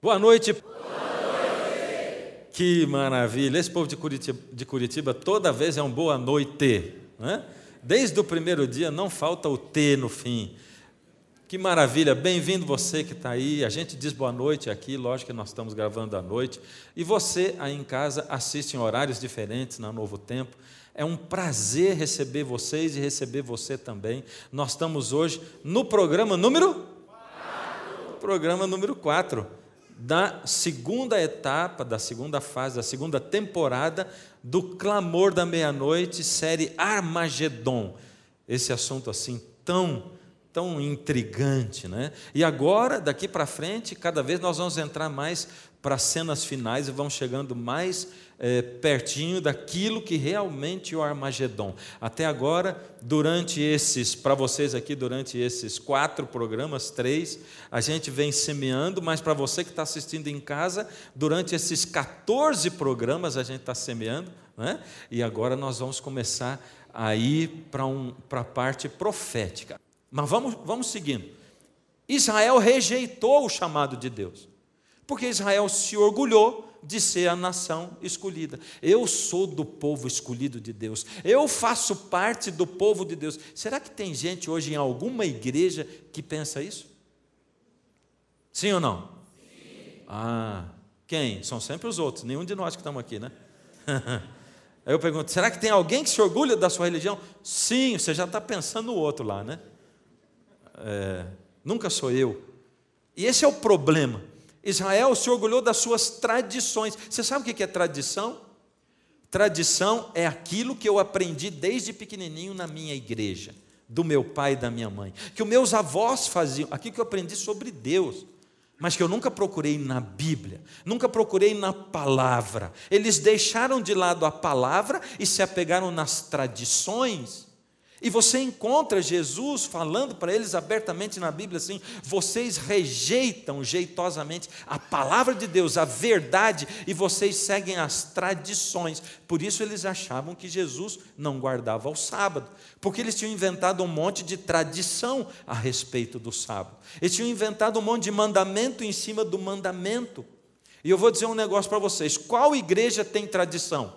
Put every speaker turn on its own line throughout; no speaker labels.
Boa noite. Boa noite. Que maravilha. Esse povo de Curitiba toda vez é um boa noite, né? Desde o primeiro dia não falta o T no fim. Que maravilha. Bem-vindo você que está aí. A gente diz boa noite aqui, lógico que nós estamos gravando à noite. E você aí em casa assiste em horários diferentes na Novo Tempo. É um prazer receber vocês e receber você também. Nós estamos hoje no programa número 4. Programa número 4. Da segunda etapa, da segunda fase, da segunda temporada do Clamor da Meia-Noite, série Armagedon. Esse assunto assim tão intrigante, né? E agora, daqui para frente, cada vez nós vamos entrar mais para as cenas finais e vamos chegando mais pertinho daquilo que realmente é o Armagedon. Até agora, para vocês aqui, durante esses 4 programas, 3, a gente vem semeando, mas para você que está assistindo em casa, durante esses 14 programas a gente está semeando, né? E agora nós vamos começar a ir para a parte profética. Mas vamos seguindo. Israel rejeitou o chamado de Deus, porque Israel se orgulhou de ser a nação escolhida. Eu sou do povo escolhido de Deus, eu faço parte do povo de Deus. Será que tem gente hoje em alguma igreja que pensa isso? Sim ou não? Sim. Quem? São sempre os outros, nenhum de nós que estamos aqui, né? Aí eu pergunto, será que tem alguém que se orgulha da sua religião? Sim, você já está pensando no outro lá, né? Nunca sou eu. E esse é o problema. Israel se orgulhou das suas tradições. Você sabe o que é tradição? Tradição é aquilo que eu aprendi desde pequenininho na minha igreja, do meu pai e da minha mãe, que os meus avós faziam, aquilo que eu aprendi sobre Deus, mas que eu nunca procurei na Bíblia, nunca procurei na palavra. Eles deixaram de lado a palavra e se apegaram nas tradições. E você encontra Jesus falando para eles abertamente na Bíblia assim: vocês rejeitam jeitosamente a palavra de Deus, a verdade, e vocês seguem as tradições. Por isso eles achavam que Jesus não guardava o sábado, porque eles tinham inventado um monte de tradição a respeito do sábado. Eles tinham inventado um monte de mandamento em cima do mandamento. E eu vou dizer um negócio para vocês: qual igreja tem tradição?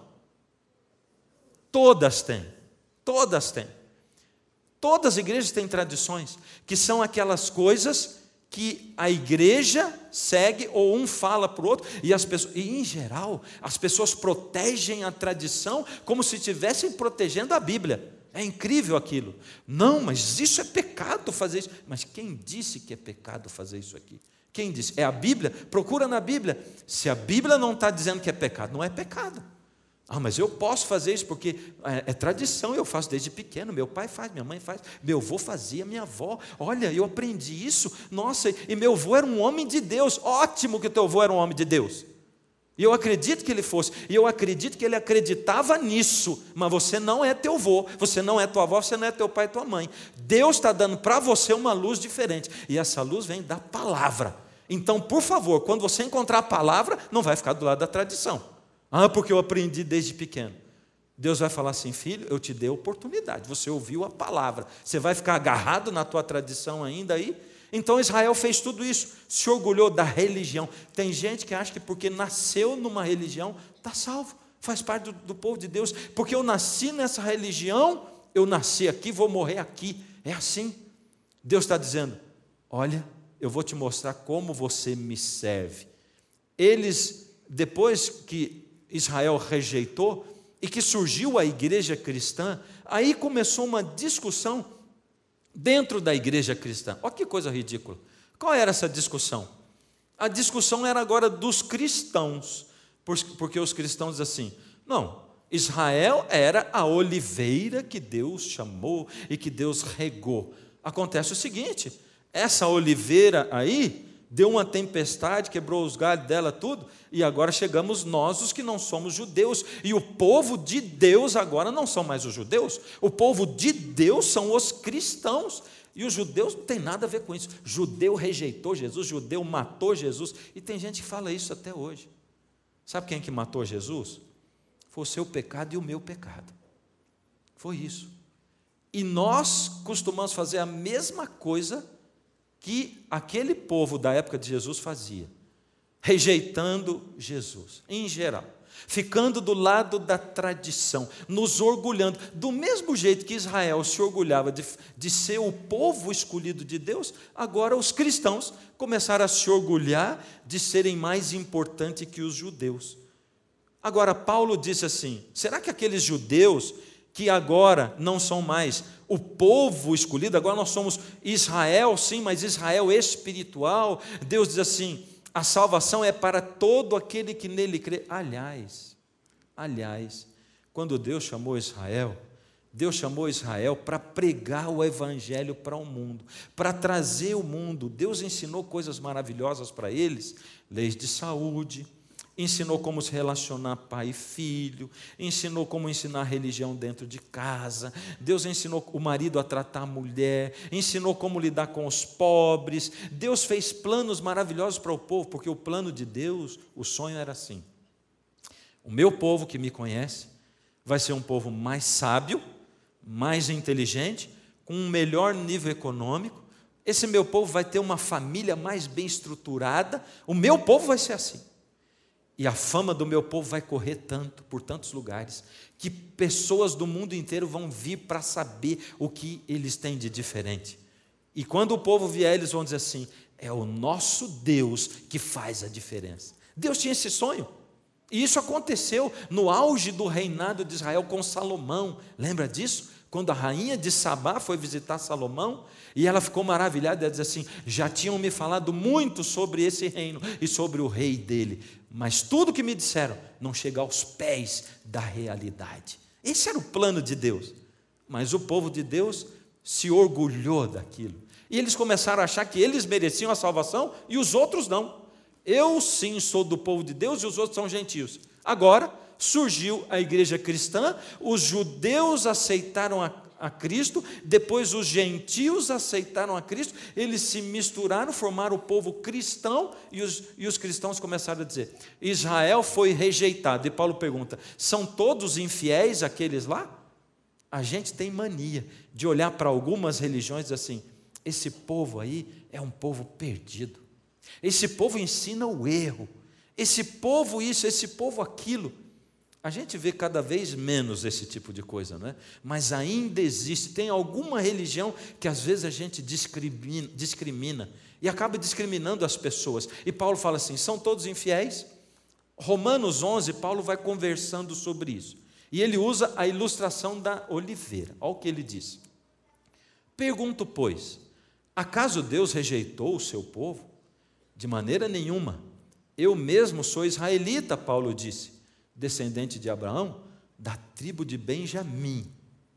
Todas têm. Todas têm. Todas as igrejas têm tradições, que são aquelas coisas que a igreja segue, ou um fala para o outro, e em geral, as pessoas protegem a tradição como se estivessem protegendo a Bíblia. É incrível aquilo. Não, mas isso é pecado fazer isso. Mas quem disse que é pecado fazer isso aqui? Quem disse? É a Bíblia? Procura na Bíblia. Se a Bíblia não está dizendo que é pecado, não é pecado. Mas eu posso fazer isso porque é tradição, eu faço desde pequeno, meu pai faz, minha mãe faz, meu avô fazia, minha avó, olha, eu aprendi isso, nossa, e meu avô era um homem de Deus. Ótimo que teu avô era um homem de Deus, e eu acredito que ele fosse, e eu acredito que ele acreditava nisso, mas você não é teu avô, você não é tua avó, você não é teu pai e tua mãe. Deus está dando para você uma luz diferente, e essa luz vem da palavra. Então, por favor, quando você encontrar a palavra, não vai ficar do lado da tradição. Porque eu aprendi desde pequeno. Deus vai falar assim: filho, eu te dei a oportunidade, você ouviu a palavra, você vai ficar agarrado na tua tradição ainda aí? Então Israel fez tudo isso, se orgulhou da religião. Tem gente que acha que porque nasceu numa religião, está salvo, faz parte do povo de Deus. Porque eu nasci nessa religião, eu nasci aqui, vou morrer aqui. É assim. Deus está dizendo: olha, eu vou te mostrar como você me serve. Eles, depois que Israel rejeitou e que surgiu a igreja cristã, aí começou uma discussão dentro da igreja cristã. Olha que coisa ridícula. Qual era essa discussão? A discussão era agora dos cristãos, porque os cristãos dizem assim: não, Israel era a oliveira que Deus chamou e que Deus regou. Acontece o seguinte: essa oliveira aí deu uma tempestade, quebrou os galhos dela tudo, e agora chegamos nós, os que não somos judeus, e o povo de Deus agora não são mais os judeus, o povo de Deus são os cristãos, e os judeus não tem nada a ver com isso. Judeu rejeitou Jesus, judeu matou Jesus, e tem gente que fala isso até hoje. Sabe quem que matou Jesus? Foi o seu pecado e o meu pecado, foi isso. E nós costumamos fazer a mesma coisa que aquele povo da época de Jesus fazia. rejeitando Jesus, em geral, ficando do lado da tradição, nos orgulhando, do mesmo jeito que Israel se orgulhava de ser o povo escolhido de Deus, agora os cristãos começaram a se orgulhar de serem mais importantes que os judeus. Agora, Paulo disse assim: será que aqueles judeus que agora não são mais o povo escolhido, agora nós somos Israel, sim, mas Israel espiritual, Deus diz assim: a salvação é para todo aquele que nele crê. Aliás, quando Deus chamou Israel para pregar o evangelho para o mundo, para trazer o mundo. Deus ensinou coisas maravilhosas para eles, leis de saúde, ensinou como se relacionar pai e filho, ensinou como ensinar a religião dentro de casa, Deus ensinou o marido a tratar a mulher, ensinou como lidar com os pobres. Deus fez planos maravilhosos para o povo, porque o plano de Deus, o sonho era assim: o meu povo que me conhece vai ser um povo mais sábio, mais inteligente, com um melhor nível econômico. Esse meu povo vai ter uma família mais bem estruturada. O meu povo vai ser assim. E a fama do meu povo vai correr tanto, por tantos lugares, que pessoas do mundo inteiro vão vir para saber o que eles têm de diferente. E quando o povo vier, eles vão dizer assim: é o nosso Deus que faz a diferença. Deus tinha esse sonho. E isso aconteceu no auge do reinado de Israel com Salomão. Lembra disso? Quando a rainha de Sabá foi visitar Salomão, e ela ficou maravilhada, ela diz assim: já tinham me falado muito sobre esse reino e sobre o rei dele, mas tudo que me disseram não chega aos pés da realidade. Esse era o plano de Deus, mas o povo de Deus se orgulhou daquilo, e eles começaram a achar que eles mereciam a salvação e os outros não. Eu sim sou do povo de Deus e os outros são gentios. Agora surgiu a igreja cristã, os judeus aceitaram a Cristo, depois os gentios aceitaram a Cristo, eles se misturaram, formaram o povo cristão, e os cristãos começaram a dizer: Israel foi rejeitado. E Paulo pergunta: são todos infiéis aqueles lá? A gente tem mania de olhar para algumas religiões e dizer assim: esse povo aí é um povo perdido, esse povo ensina o erro, esse povo isso, esse povo aquilo. A gente vê cada vez menos esse tipo de coisa, não é? Mas ainda existe, tem alguma religião que às vezes a gente discrimina e acaba discriminando as pessoas. E Paulo fala assim: são todos infiéis? Romanos 11, Paulo vai conversando sobre isso. E ele usa a ilustração da oliveira. Olha o que ele diz: pergunto, pois, acaso Deus rejeitou o seu povo? De maneira nenhuma. Eu mesmo sou israelita, Paulo disse, descendente de Abraão, da tribo de Benjamim.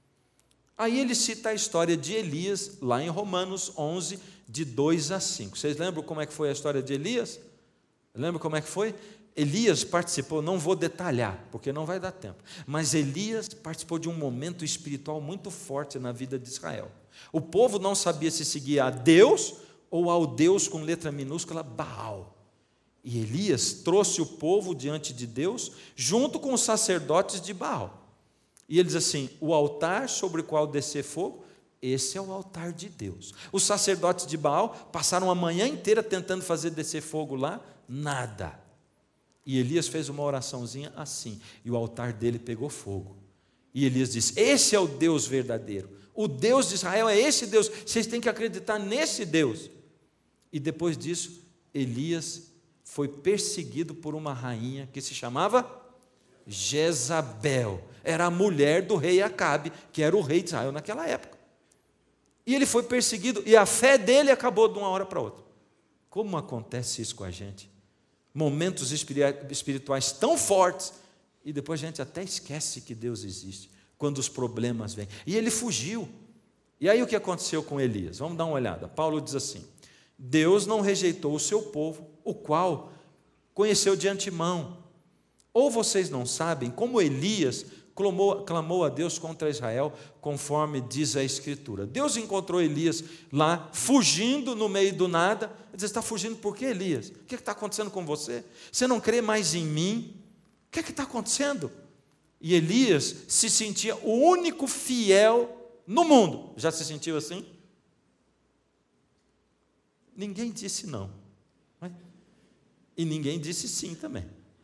Aí ele cita a história de Elias, lá em Romanos 11, de 2 a 5. Vocês lembram como é que foi a história de Elias? Lembram como é que foi? Elias participou, não vou detalhar, porque não vai dar tempo, mas Elias participou de um momento espiritual muito forte na vida de Israel. O povo não sabia se seguia a Deus ou ao Deus com letra minúscula, Baal. E Elias trouxe o povo diante de Deus, junto com os sacerdotes de Baal. E ele diz assim: o altar sobre o qual descer fogo, esse é o altar de Deus. Os sacerdotes de Baal passaram a manhã inteira tentando fazer descer fogo lá, nada. E Elias fez uma oraçãozinha assim, e o altar dele pegou fogo. E Elias disse: esse é o Deus verdadeiro, o Deus de Israel é esse Deus, vocês têm que acreditar nesse Deus. E depois disso, Elias foi perseguido por uma rainha que se chamava Jezabel. Era a mulher do rei Acabe, que era o rei de Israel naquela época. E ele foi perseguido, e a fé dele acabou de uma hora para outra. Como acontece isso com a gente? Momentos espirituais tão fortes, e depois a gente até esquece que Deus existe, quando os problemas vêm. E ele fugiu. E aí o que aconteceu com Elias? Vamos dar uma olhada. Paulo diz assim: Deus não rejeitou o seu povo, o qual conheceu de antemão. Ou vocês não sabem como Elias clamou a Deus contra Israel, conforme diz a Escritura. Deus encontrou Elias lá, fugindo no meio do nada. Ele diz: está fugindo por quê, Elias? O que está acontecendo com você? Você não crê mais em mim? O que está acontecendo? E Elias se sentia o único fiel no mundo. Já se sentiu assim? Ninguém disse não. E ninguém disse sim também.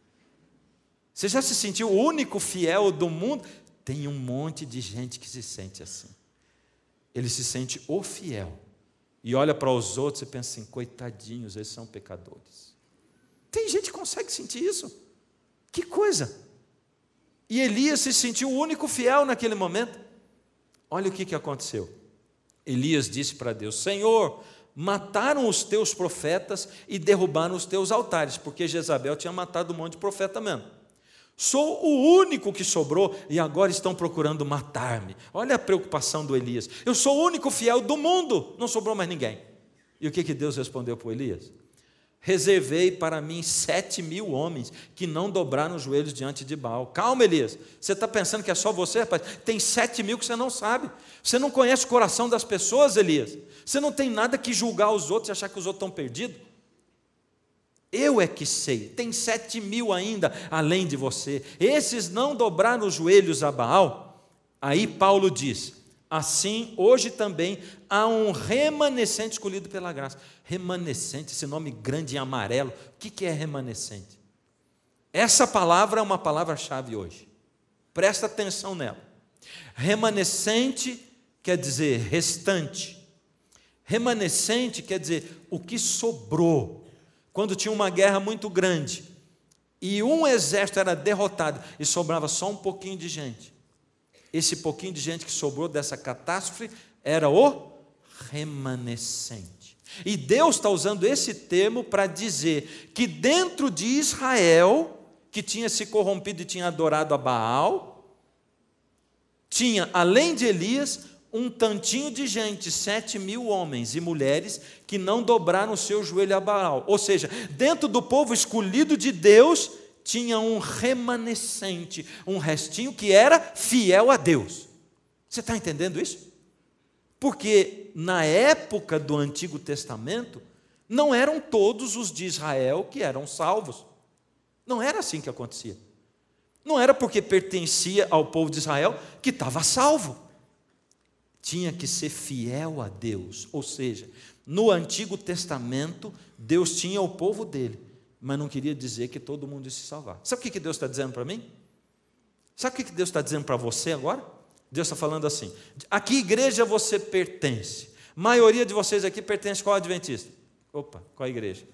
Você já se sentiu o único fiel do mundo? Tem um monte de gente que se sente assim. Ele se sente o fiel. E olha para os outros e pensa assim, coitadinhos, eles são pecadores. Tem gente que consegue sentir isso. Que coisa! E Elias se sentiu o único fiel naquele momento. Olha o que aconteceu. Elias disse para Deus, Senhor, mataram os teus profetas e derrubaram os teus altares, porque Jezabel tinha matado um monte de profeta mesmo. Sou o único que sobrou e agora estão procurando matar-me. Olha a preocupação do Elias. Eu sou o único fiel do mundo, não sobrou mais ninguém. E o que Deus respondeu para o Elias? Reservei para mim 7.000 homens que não dobraram os joelhos diante de Baal. Calma, Elias, você está pensando que é só você, rapaz? Tem 7.000 que você não sabe. Você não conhece o coração das pessoas, Elias. Você não tem nada que julgar os outros e achar que os outros estão perdidos. Eu é que sei, tem 7.000 ainda além de você. Esses não dobraram os joelhos a Baal. Aí Paulo diz, assim hoje também há um remanescente escolhido pela graça. Remanescente, esse nome grande em amarelo, o que é remanescente? Essa palavra é uma palavra-chave hoje. Presta atenção nela. Remanescente quer dizer restante. Remanescente quer dizer o que sobrou. Quando tinha uma guerra muito grande e um exército era derrotado e sobrava só um pouquinho de gente. Esse pouquinho de gente que sobrou dessa catástrofe era o remanescente. E Deus está usando esse termo para dizer que dentro de Israel, que tinha se corrompido e tinha adorado a Baal, tinha, além de Elias, um tantinho de gente, 7.000 homens e mulheres, que não dobraram o seu joelho a Baal. Ou seja, dentro do povo escolhido de Deus, tinha um remanescente, um restinho que era fiel a Deus. Você está entendendo isso? Porque na época do Antigo Testamento, não eram todos os de Israel que eram salvos. Não era assim que acontecia. Não era porque pertencia ao povo de Israel que estava salvo. Tinha que ser fiel a Deus, ou seja, no Antigo Testamento, Deus tinha o povo dele, mas não queria dizer que todo mundo ia se salvar. Sabe o que Deus está dizendo para mim? Sabe o que Deus está dizendo para você agora? Deus está falando assim, a que igreja você pertence? A maioria de vocês aqui pertence a qual adventista? Opa, qual igreja?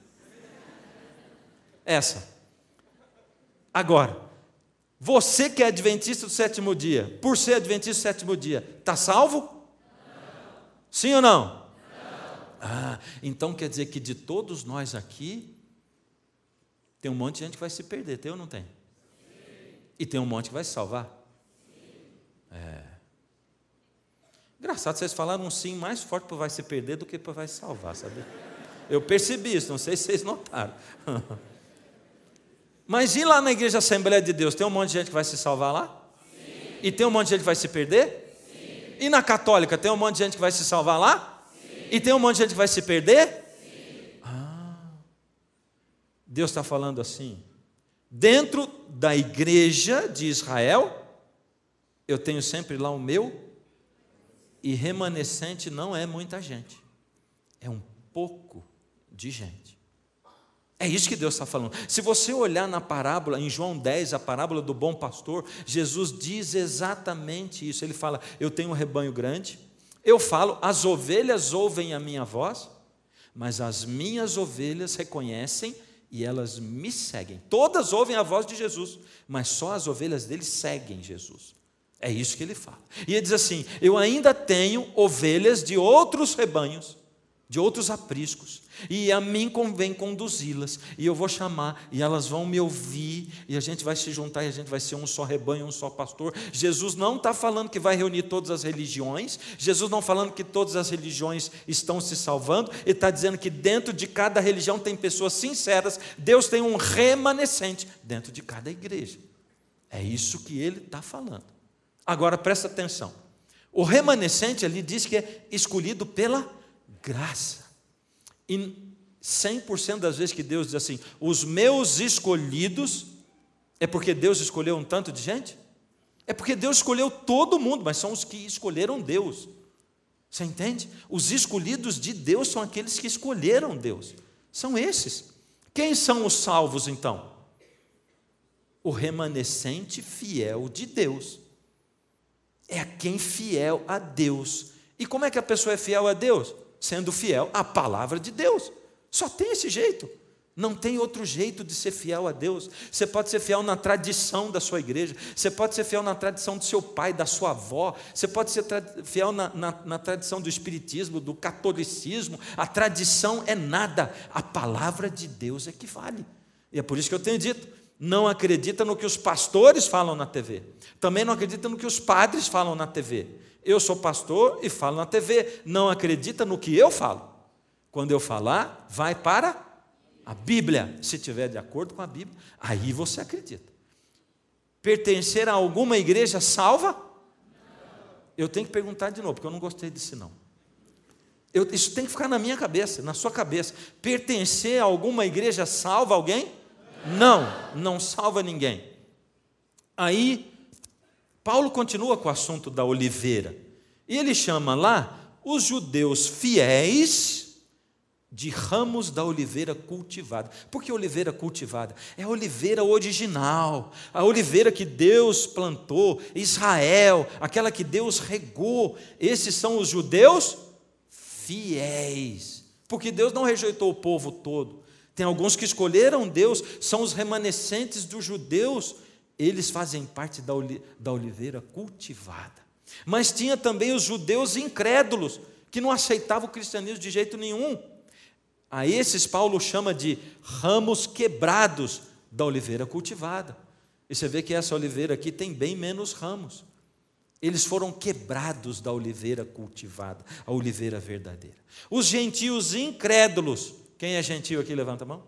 Essa. Agora, você que é adventista do sétimo dia, por ser adventista do sétimo dia, está salvo? Sim ou não? Não. Então quer dizer que de todos nós aqui, tem um monte de gente que vai se perder, tem ou não tem? Sim. E tem um monte que vai se salvar? Sim. Engraçado, vocês falaram um sim mais forte para vai se perder do que para vai se salvar, sabe? Eu percebi isso, não sei se vocês notaram. Mas e lá na igreja Assembleia de Deus, tem um monte de gente que vai se salvar lá? Sim. E tem um monte de gente que vai se perder? E na católica, tem um monte de gente que vai se salvar lá? Sim. E tem um monte de gente que vai se perder? Sim. Deus está falando assim, dentro da igreja de Israel, eu tenho sempre lá o meu, e remanescente não é muita gente, é um pouco de gente. É isso que Deus está falando. Se você olhar na parábola, em João 10, a parábola do bom pastor, Jesus diz exatamente isso. Ele fala, eu tenho um rebanho grande, eu falo, as ovelhas ouvem a minha voz, mas as minhas ovelhas reconhecem e elas me seguem. Todas ouvem a voz de Jesus, mas só as ovelhas dele seguem Jesus. É isso que ele fala. E ele diz assim, eu ainda tenho ovelhas de outros rebanhos, de outros apriscos, e a mim convém conduzi-las, e eu vou chamar, e elas vão me ouvir, e a gente vai se juntar, e a gente vai ser um só rebanho, um só pastor. Jesus não está falando que vai reunir todas as religiões, Jesus não falando que todas as religiões estão se salvando, ele está dizendo que dentro de cada religião tem pessoas sinceras, Deus tem um remanescente dentro de cada igreja. É isso que ele está falando. Agora presta atenção, o remanescente ali diz que é escolhido pela graça. E 100% das vezes que Deus diz assim, os meus escolhidos, é porque Deus escolheu um tanto de gente? É porque Deus escolheu todo mundo, mas são os que escolheram Deus. Você entende? Os escolhidos de Deus são aqueles que escolheram Deus. São esses. Quem são os salvos, então? O remanescente fiel de Deus. É quem fiel a Deus. E como é que a pessoa é fiel a Deus? Sendo fiel à palavra de Deus. Só tem esse jeito. Não tem outro jeito de ser fiel a Deus. Você pode ser fiel na tradição da sua igreja. Você pode ser fiel na tradição do seu pai, da sua avó. Você pode ser fiel na tradição do espiritismo, do catolicismo. A tradição é nada. A palavra de Deus é que vale. E é por isso que eu tenho dito: não acredita no que os pastores falam na TV. Também não acredita no que os padres falam na TV. Eu sou pastor e falo na TV. Não acredita no que eu falo. Quando eu falar, vai para a Bíblia. Se estiver de acordo com a Bíblia, aí você acredita. Pertencer a alguma igreja salva? Eu tenho que perguntar de novo, porque eu não gostei disso não. Isso tem que ficar na minha cabeça, na sua cabeça. Pertencer a alguma igreja salva alguém? Não salva ninguém. Aí, Paulo continua com o assunto da oliveira. E ele chama lá os judeus fiéis de ramos da oliveira cultivada. Por que oliveira cultivada? É a oliveira original, a oliveira que Deus plantou, Israel, aquela que Deus regou. Esses são os judeus fiéis, porque Deus não rejeitou o povo todo. Tem alguns que escolheram Deus, são os remanescentes dos judeus. Eles fazem parte da oliveira cultivada. Mas tinha também os judeus incrédulos, que não aceitavam o cristianismo de jeito nenhum. A esses Paulo chama de ramos quebrados da oliveira cultivada. E você vê que essa oliveira aqui tem bem menos ramos. Eles foram quebrados da oliveira cultivada, a oliveira verdadeira. Os gentios incrédulos. Quem é gentio aqui? Levanta a mão.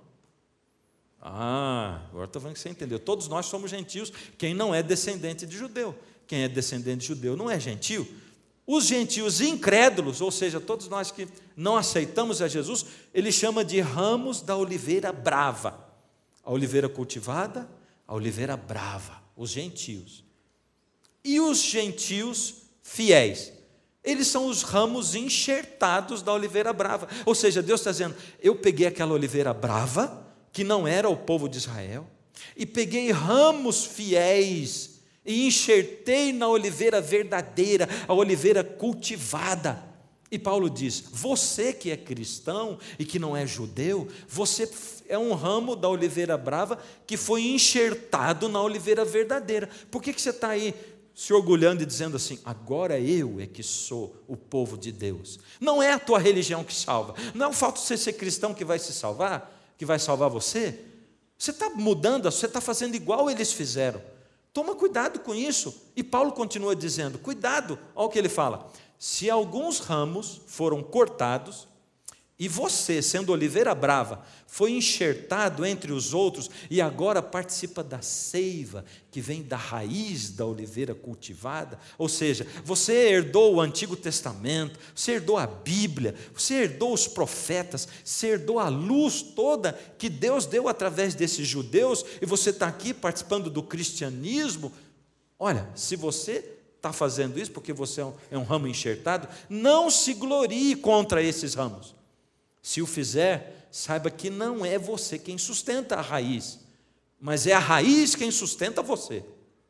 Agora estou vendo que você entendeu. Todos nós somos gentios. Quem não é descendente de judeu. Quem é descendente de judeu não é gentio. Os gentios incrédulos, ou seja, todos nós que não aceitamos a Jesus, ele chama de ramos da oliveira brava. A oliveira cultivada, a oliveira brava, os gentios. E os gentios fiéis, eles são os ramos enxertados da oliveira brava. Ou seja, Deus está dizendo: eu peguei aquela oliveira brava, que não era o povo de Israel, e peguei ramos fiéis, e enxertei na oliveira verdadeira, a oliveira cultivada. E Paulo diz: você que é cristão e que não é judeu, você é um ramo da oliveira brava que foi enxertado na oliveira verdadeira. Por que você está aí se orgulhando e dizendo assim: agora eu é que sou o povo de Deus? Não é a tua religião que salva, não é o fato de você ser cristão que vai se salvar, que vai salvar você. Você está mudando, você está fazendo igual eles fizeram. Toma cuidado com isso. E Paulo continua dizendo: cuidado, olha o que ele fala: se alguns ramos foram cortados, e você, sendo oliveira brava, foi enxertado entre os outros, e agora participa da seiva, que vem da raiz da oliveira cultivada, ou seja, você herdou o Antigo Testamento, você herdou a Bíblia, você herdou os profetas, você herdou a luz toda que Deus deu através desses judeus, e você está aqui participando do cristianismo. Olha, se você está fazendo isso porque você é um ramo enxertado, não se glorie contra esses ramos. Se o fizer, saiba que não é você quem sustenta a raiz, mas é a raiz quem sustenta você.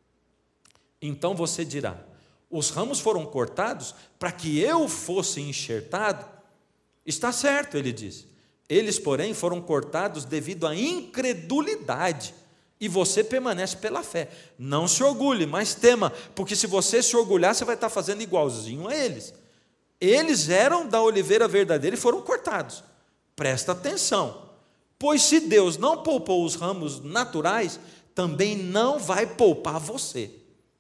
Então você dirá: os ramos foram cortados para que eu fosse enxertado? Está certo, ele diz. Eles, porém, foram cortados devido à incredulidade, e você permanece pela fé. Não se orgulhe, mas tema, porque se você se orgulhar, você vai estar fazendo igualzinho a eles. Eles eram da oliveira verdadeira e foram cortados. Presta atenção, pois se Deus não poupou os ramos naturais, também não vai poupar você.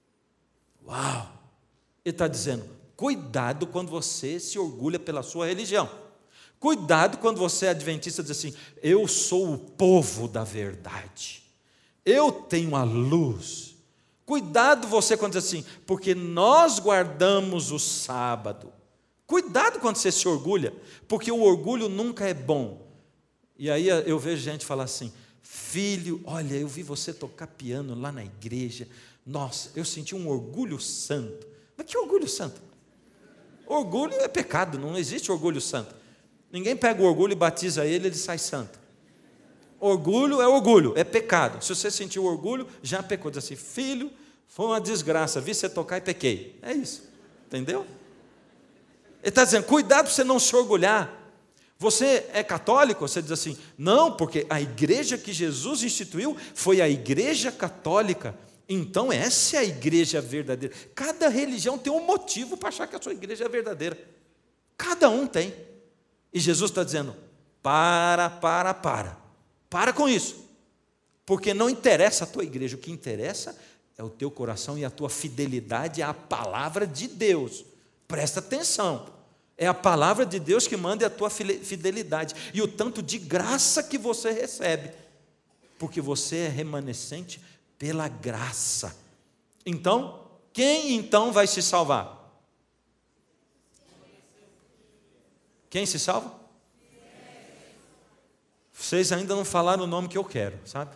Uau! Ele está dizendo: cuidado quando você se orgulha pela sua religião. Cuidado quando você é adventista e diz assim: eu sou o povo da verdade, eu tenho a luz. Cuidado você quando diz assim: porque nós guardamos o sábado. Cuidado quando você se orgulha, porque o orgulho nunca é bom. E aí eu vejo gente falar assim: filho, olha, eu vi você tocar piano lá na igreja, nossa, eu senti um orgulho santo. Mas que orgulho santo? Orgulho é pecado, não existe orgulho santo. Ninguém pega o orgulho e batiza ele sai santo. Orgulho é orgulho, é pecado. Se você sentiu orgulho, já pecou. Diz assim, filho, foi uma desgraça, vi você tocar e pequei. É isso, entendeu? Ele está dizendo, cuidado para você não se orgulhar. Você é católico? Você diz assim, não, porque a igreja que Jesus instituiu foi a igreja católica. Então essa é a igreja verdadeira. Cada religião tem um motivo para achar que a sua igreja é verdadeira. Cada um tem. E Jesus está dizendo, para com isso. Porque não interessa a tua igreja, o que interessa é o teu coração e a tua fidelidade à palavra de Deus. Presta atenção. É a palavra de Deus que manda a tua fidelidade. E o tanto de graça que você recebe. Porque você é remanescente pela graça. Então, quem então vai se salvar? Quem se salva? Vocês ainda não falaram o nome que eu quero, sabe?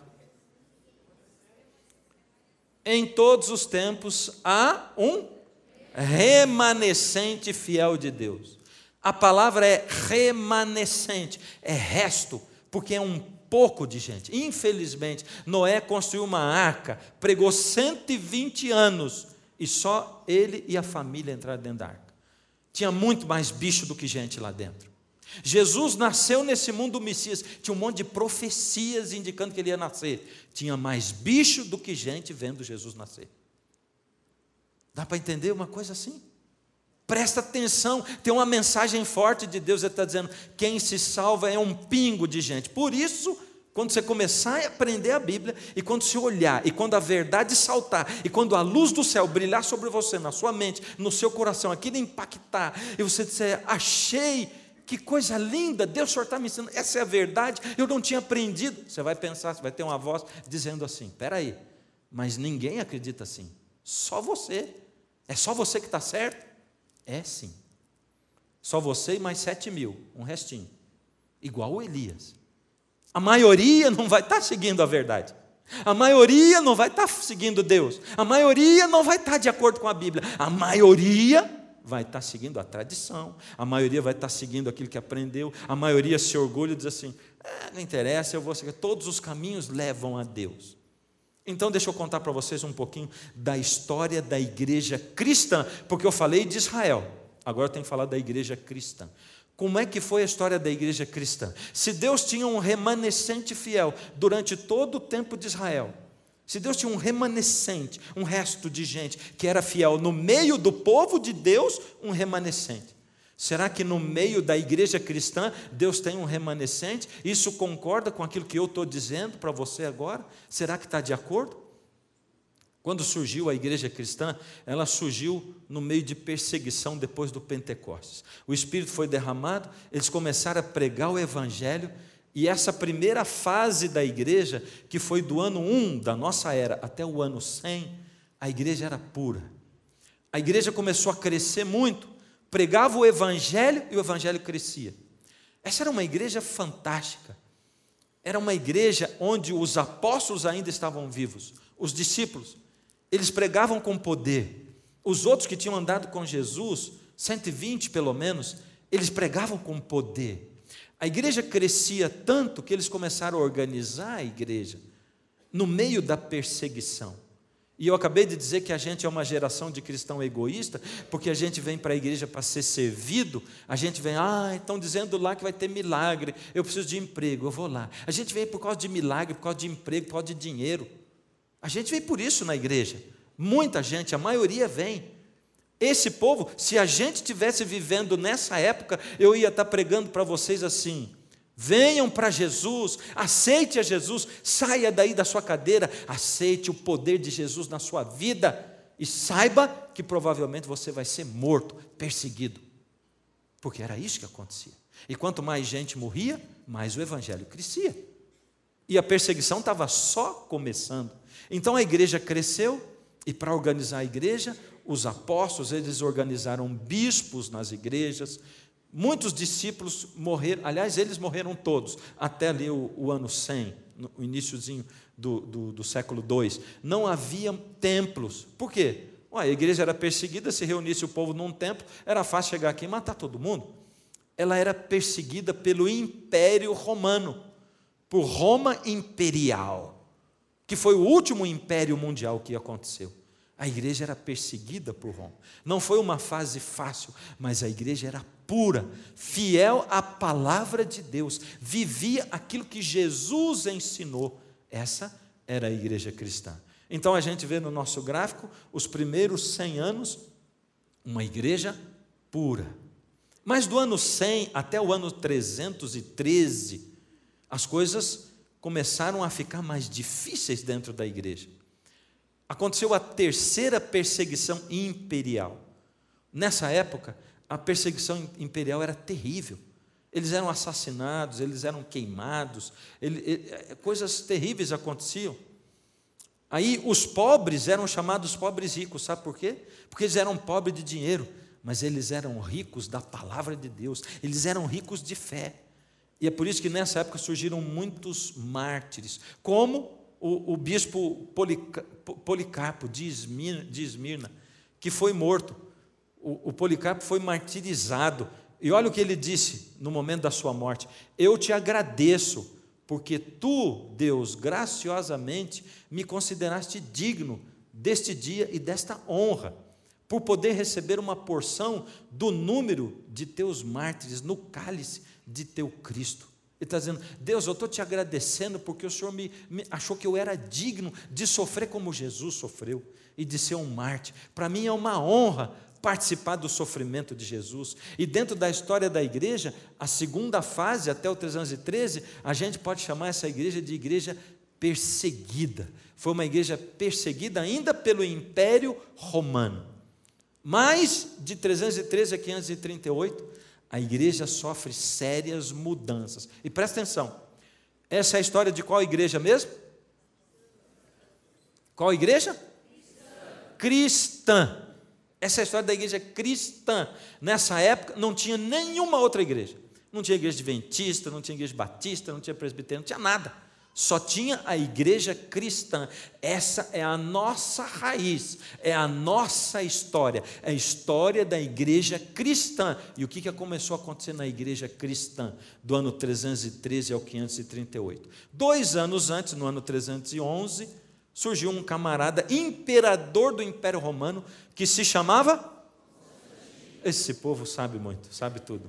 Em todos os tempos há um remanescente fiel de Deus. A palavra é remanescente, é resto, porque é um pouco de gente. Infelizmente, Noé construiu uma arca, pregou 120 anos, e só ele e a família entraram dentro da arca. Tinha muito mais bicho do que gente lá dentro. Jesus nasceu nesse mundo do Messias, tinha um monte de profecias indicando que ele ia nascer. Tinha mais bicho do que gente vendo Jesus nascer. Dá para entender uma coisa assim? Presta atenção, tem uma mensagem forte de Deus, ele está dizendo, quem se salva é um pingo de gente. Por isso, quando você começar a aprender a Bíblia, e quando você olhar, e quando a verdade saltar, e quando a luz do céu brilhar sobre você, na sua mente, no seu coração, aquilo impactar, e você disser, achei, que coisa linda, Deus, o Senhor está me ensinando, essa é a verdade, eu não tinha aprendido. Você vai pensar, você vai ter uma voz dizendo assim, espera aí, mas ninguém acredita assim, só você. É só você que está certo? É sim. Só você e mais 7.000, um restinho. Igual o Elias. A maioria não vai estar seguindo a verdade. A maioria não vai estar seguindo Deus. A maioria não vai estar de acordo com a Bíblia. A maioria vai estar seguindo a tradição. A maioria vai estar seguindo aquilo que aprendeu. A maioria se orgulha e diz assim, não interessa, eu vou seguir. Todos os caminhos levam a Deus. Então deixa eu contar para vocês um pouquinho da história da igreja cristã, porque eu falei de Israel, agora eu tenho que falar da igreja cristã. Como é que foi a história da igreja cristã? Se Deus tinha um remanescente fiel durante todo o tempo de Israel, se Deus tinha um remanescente, um resto de gente que era fiel no meio do povo de Deus, um remanescente. Será que no meio da igreja cristã Deus tem um remanescente? Isso concorda com aquilo que eu estou dizendo para você agora? Será que está de acordo? Quando surgiu a igreja cristã, ela surgiu no meio de perseguição depois do Pentecostes. O Espírito foi derramado, eles começaram a pregar o Evangelho, e essa primeira fase da igreja, que foi do ano 1 da nossa era até o ano 100, a igreja era pura. A igreja começou a crescer muito, pregava o Evangelho e o Evangelho crescia. Essa era uma igreja fantástica. Era uma igreja onde os apóstolos ainda estavam vivos. Os discípulos, eles pregavam com poder. Os outros que tinham andado com Jesus, 120 pelo menos, eles pregavam com poder. A igreja crescia tanto que eles começaram a organizar a igreja no meio da perseguição. E eu acabei de dizer que a gente é uma geração de cristão egoísta, porque a gente vem para a igreja para ser servido, a gente vem, estão dizendo lá que vai ter milagre, eu preciso de emprego, eu vou lá. A gente vem por causa de milagre, por causa de emprego, por causa de dinheiro. A gente vem por isso na igreja. Muita gente, a maioria vem. Esse povo, se a gente estivesse vivendo nessa época, eu ia estar pregando para vocês assim, venham para Jesus, aceite a Jesus, saia daí da sua cadeira, aceite o poder de Jesus na sua vida e saiba que provavelmente você vai ser morto, perseguido, porque era isso que acontecia. E quanto mais gente morria, mais o evangelho crescia. E a perseguição estava só começando. Então a igreja cresceu, e para organizar a igreja, os apóstolos, eles organizaram bispos nas igrejas. Muitos discípulos morreram, aliás, eles morreram todos, até ali o ano 100, no iniciozinho do século II. Não havia templos. Por quê? A igreja era perseguida, se reunisse o povo num templo, era fácil chegar aqui e matar todo mundo. Ela era perseguida pelo Império Romano. por Roma imperial, que foi o último império mundial que aconteceu. A igreja era perseguida por Roma. Não foi uma fase fácil, mas a igreja era pura, fiel à palavra de Deus, vivia aquilo que Jesus ensinou. Essa era a igreja cristã. Então a gente vê no nosso gráfico, os primeiros 100 anos, uma igreja pura. Mas do ano 100 até o ano 313, as coisas começaram a ficar mais difíceis dentro da igreja. Aconteceu a terceira perseguição imperial. Nessa época, a perseguição imperial era terrível. Eles eram assassinados, eles eram queimados, coisas terríveis aconteciam. Aí os pobres eram chamados pobres ricos, sabe por quê? Porque eles eram pobres de dinheiro, mas eles eram ricos da palavra de Deus, eles eram ricos de fé. E é por isso que nessa época surgiram muitos mártires, como o bispo Policarpo de Esmirna, que foi morto. O Policarpo foi martirizado, e olha o que ele disse no momento da sua morte: eu te agradeço, porque tu, Deus, graciosamente me consideraste digno deste dia e desta honra, por poder receber uma porção do número de teus mártires no cálice de teu Cristo. Ele está dizendo: Deus, eu estou te agradecendo porque o Senhor me achou que eu era digno de sofrer como Jesus sofreu e de ser um mártir. Para mim é uma honra participar do sofrimento de Jesus. E dentro da história da igreja, a segunda fase, até o 313, a gente pode chamar essa igreja de igreja perseguida. Foi uma igreja perseguida ainda pelo Império Romano. Mas, de 313 a 538, a igreja sofre sérias mudanças. E presta atenção, essa é a história de qual igreja mesmo? Qual igreja? Cristã. Essa é a história da igreja cristã. Nessa época não tinha nenhuma outra igreja. Não tinha igreja adventista, não tinha igreja batista, não tinha presbiteriano, não tinha nada. Só tinha a igreja cristã. Essa é a nossa raiz, é a nossa história, é a história da igreja cristã. E o que começou a acontecer na igreja cristã, do ano 313 ao 538? 2 anos antes, no ano 311, surgiu um camarada, imperador do Império Romano, que se chamava... Esse povo sabe muito, sabe tudo.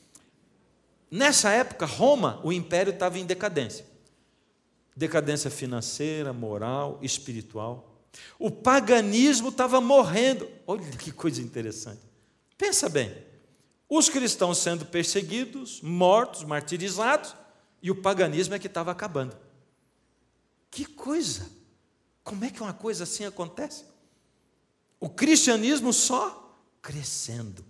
Nessa época, Roma, o império estava em decadência. Decadência financeira, moral, espiritual. O paganismo estava morrendo. Olha que coisa interessante. Pensa bem, os cristãos sendo perseguidos, mortos, martirizados, e o paganismo é que estava acabando. Que coisa! Como é que uma coisa assim acontece? O cristianismo só crescendo.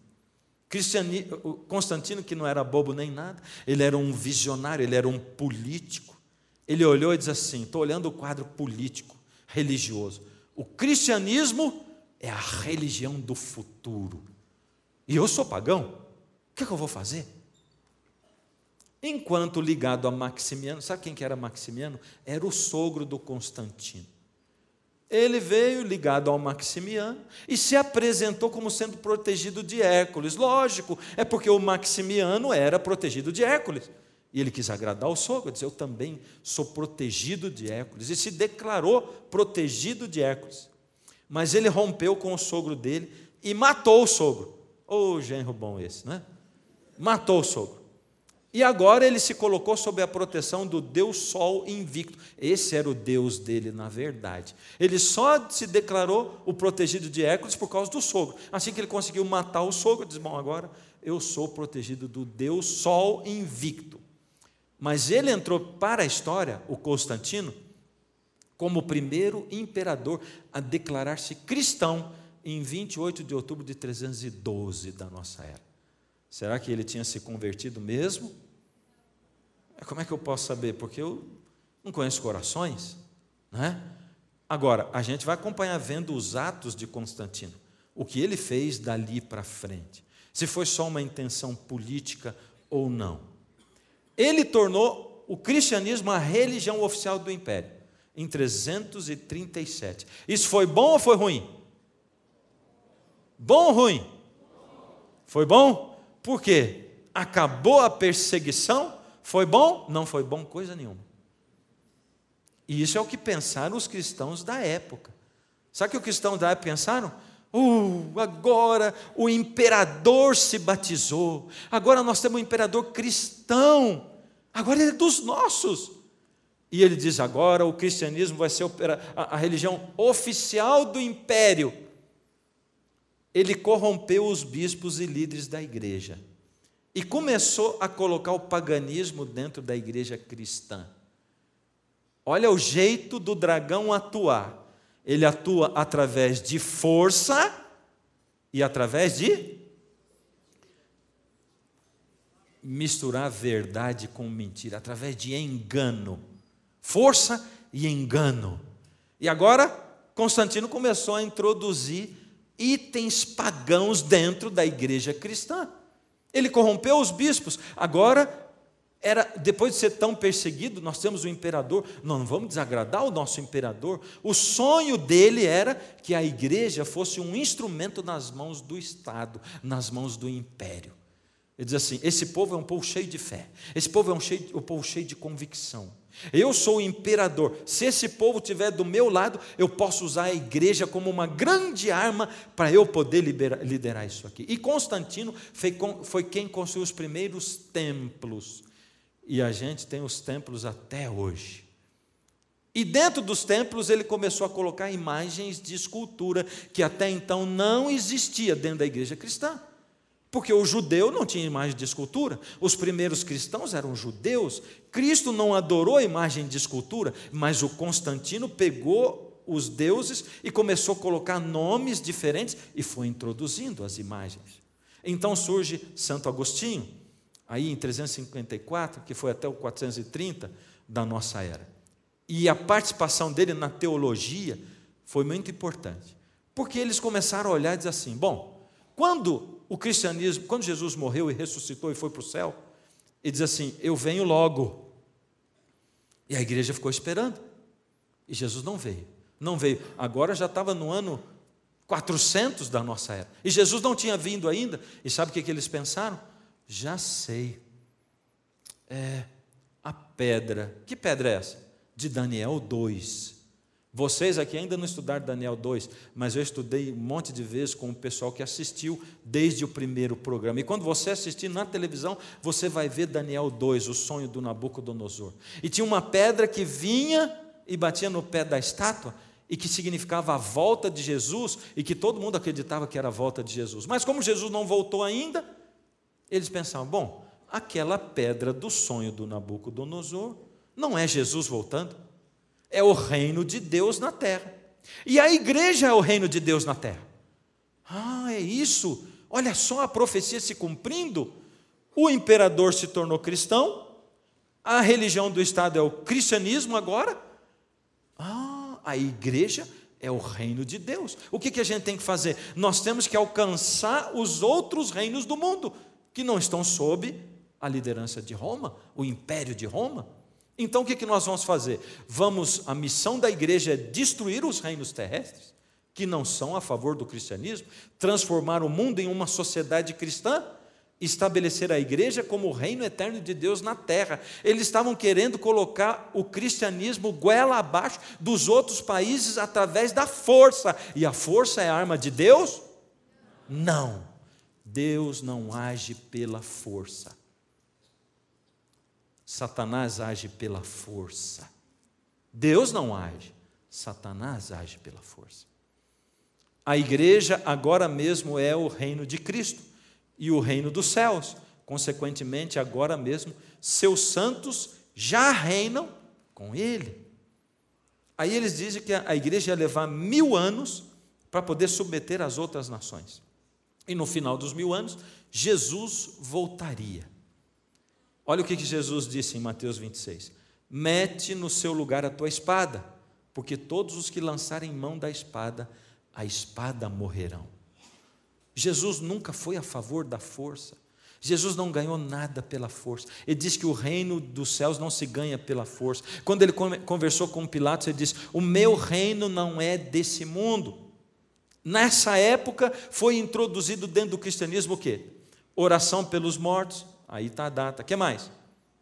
O Constantino, que não era bobo nem nada, ele era um visionário, ele era um político. Ele olhou e disse assim: estou olhando o quadro político, religioso. O cristianismo é a religião do futuro. E eu sou pagão, o que eu vou fazer? Enquanto ligado a Maximiano, sabe quem que era Maximiano? Era o sogro do Constantino. Ele veio ligado ao Maximiano e se apresentou como sendo protegido de Hércules. Lógico, é porque o Maximiano era protegido de Hércules. E ele quis agradar o sogro, disse: eu também sou protegido de Hércules. E se declarou protegido de Hércules. Mas ele rompeu com o sogro dele e matou o sogro. Ô, genro bom esse, não é? Matou o sogro. E agora ele se colocou sob a proteção do Deus Sol invicto. Esse era o Deus dele, na verdade. Ele só se declarou o protegido de Hércules por causa do sogro. Assim que ele conseguiu matar o sogro, diz: bom, agora eu sou protegido do Deus Sol invicto. Mas ele entrou para a história, o Constantino, como o primeiro imperador a declarar-se cristão em 28 de outubro de 312 da nossa era. Será que ele tinha se convertido mesmo? Como é que eu posso saber? Porque eu não conheço corações, não é? Agora, a gente vai acompanhar vendo os atos de Constantino, o que ele fez dali para frente, se foi só uma intenção política ou não. Ele tornou o cristianismo a religião oficial do império, em 337. Isso foi bom ou foi ruim? Bom ou ruim? Foi bom? Por quê? Acabou a perseguição? Foi bom? Não foi bom coisa nenhuma. E isso é o que pensaram os cristãos da época. Sabe o que os cristãos da época pensaram? Agora o imperador se batizou, agora nós temos um imperador cristão, agora ele é dos nossos. E ele diz, agora o cristianismo vai ser a religião oficial do império. Ele corrompeu os bispos e líderes da igreja e começou a colocar o paganismo dentro da igreja cristã. Olha o jeito do dragão atuar. Ele atua através de força e através de misturar verdade com mentira, através de engano. Força e engano. E agora, Constantino começou a introduzir itens pagãos dentro da igreja cristã. Ele corrompeu os bispos. Agora, depois de ser tão perseguido, nós temos o imperador, não vamos desagradar o nosso imperador. O sonho dele era que a igreja fosse um instrumento nas mãos do Estado, nas mãos do império. Ele diz assim, esse povo é um povo cheio de fé, esse povo é um povo cheio de convicção. Eu sou o imperador, se esse povo estiver do meu lado, eu posso usar a igreja como uma grande arma para eu poder liderar isso aqui. E Constantino foi quem construiu os primeiros templos. E a gente tem os templos até hoje. E dentro dos templos ele começou a colocar imagens de escultura que até então não existia dentro da igreja cristã. Porque o judeu não tinha imagem de escultura. Os primeiros cristãos eram judeus. Cristo não adorou a imagem de escultura, mas o Constantino pegou os deuses e começou a colocar nomes diferentes e foi introduzindo as imagens. Então surge Santo Agostinho, aí em 354, que foi até o 430 da nossa era. E a participação dele na teologia foi muito importante, porque eles começaram a olhar e dizer assim, bom, quando o cristianismo, quando Jesus morreu e ressuscitou e foi para o céu, ele diz assim, eu venho logo. E a igreja ficou esperando, e Jesus não veio, agora já estava no ano 400 da nossa era, e Jesus não tinha vindo ainda, e sabe o que eles pensaram? Já sei, a pedra, que pedra é essa? De Daniel 2, vocês aqui ainda não estudaram Daniel 2, mas eu estudei um monte de vezes com o pessoal que assistiu desde o primeiro programa, e quando você assistir na televisão, você vai ver Daniel 2, o sonho do Nabucodonosor, e tinha uma pedra que vinha e batia no pé da estátua, e que significava a volta de Jesus, e que todo mundo acreditava que era a volta de Jesus, mas como Jesus não voltou ainda, eles pensavam, bom, aquela pedra do sonho do Nabucodonosor não é Jesus voltando, é o reino de Deus na terra. E a igreja é o reino de Deus na terra. É isso. Olha só a profecia se cumprindo. O imperador se tornou cristão, a religião do Estado é o cristianismo agora. A igreja é o reino de Deus. O que a gente tem que fazer? Nós temos que alcançar os outros reinos do mundo, que não estão sob a liderança de Roma, o império de Roma. Então o que nós vamos fazer? A missão da igreja é destruir os reinos terrestres, que não são a favor do cristianismo, transformar o mundo em uma sociedade cristã, estabelecer a igreja como o reino eterno de Deus na terra. Eles estavam querendo colocar o cristianismo goela abaixo dos outros países através da força. E a força é a arma de Deus? Não. Deus não age pela força. Satanás age pela força. Deus não age, Satanás age pela força. A igreja agora mesmo é o reino de Cristo e o reino dos céus. Consequentemente, agora mesmo, seus santos já reinam com Ele. Aí eles dizem que a igreja ia levar 1000 anos para poder submeter as outras nações. E no final dos 1000 anos, Jesus voltaria. Olha o que Jesus disse em Mateus 26. Mete no seu lugar a tua espada, porque todos os que lançarem mão da espada, a espada morrerão. Jesus nunca foi a favor da força. Jesus não ganhou nada pela força. Ele diz que o reino dos céus não se ganha pela força. Quando ele conversou com Pilatos, ele disse, o meu reino não é desse mundo. Nessa época foi introduzido dentro do cristianismo o quê? Oração pelos mortos, aí está a data. O que mais?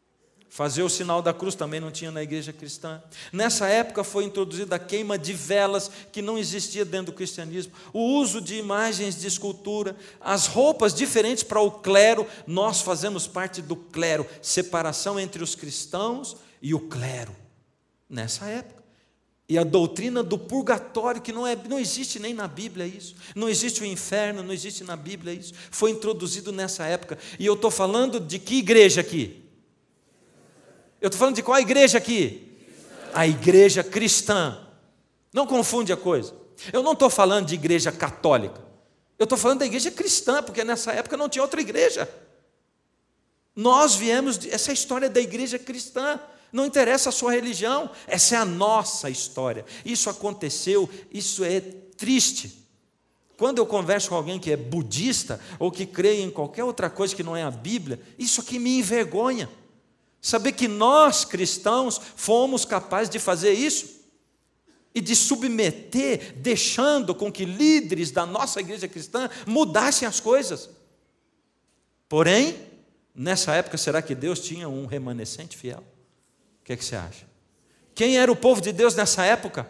Fazer o sinal da cruz também não tinha na igreja cristã. Nessa época foi introduzida a queima de velas, que não existia dentro do cristianismo. O uso de imagens de escultura, as roupas diferentes para o clero. Nós fazemos parte do clero, separação entre os cristãos e o clero, nessa época. E a doutrina do purgatório, que não existe nem na Bíblia isso. Não existe o inferno, não existe na Bíblia isso. Foi introduzido nessa época. E eu estou falando de que igreja aqui? Eu estou falando de qual igreja aqui? A igreja cristã. Não confunde a coisa. Eu não estou falando de igreja católica. Eu estou falando da igreja cristã, porque nessa época não tinha outra igreja. Nós viemos, essa é a história da igreja cristã. Não interessa a sua religião, essa é a nossa história. Isso aconteceu, isso é triste. Quando eu converso com alguém que é budista, ou que crê em qualquer outra coisa que não é a Bíblia, isso aqui me envergonha. Saber que nós, cristãos, fomos capazes de fazer isso e de submeter, deixando com que líderes da nossa igreja cristã mudassem as coisas. Porém, nessa época, será que Deus tinha um remanescente fiel? O que é que você acha? Quem era o povo de Deus nessa época?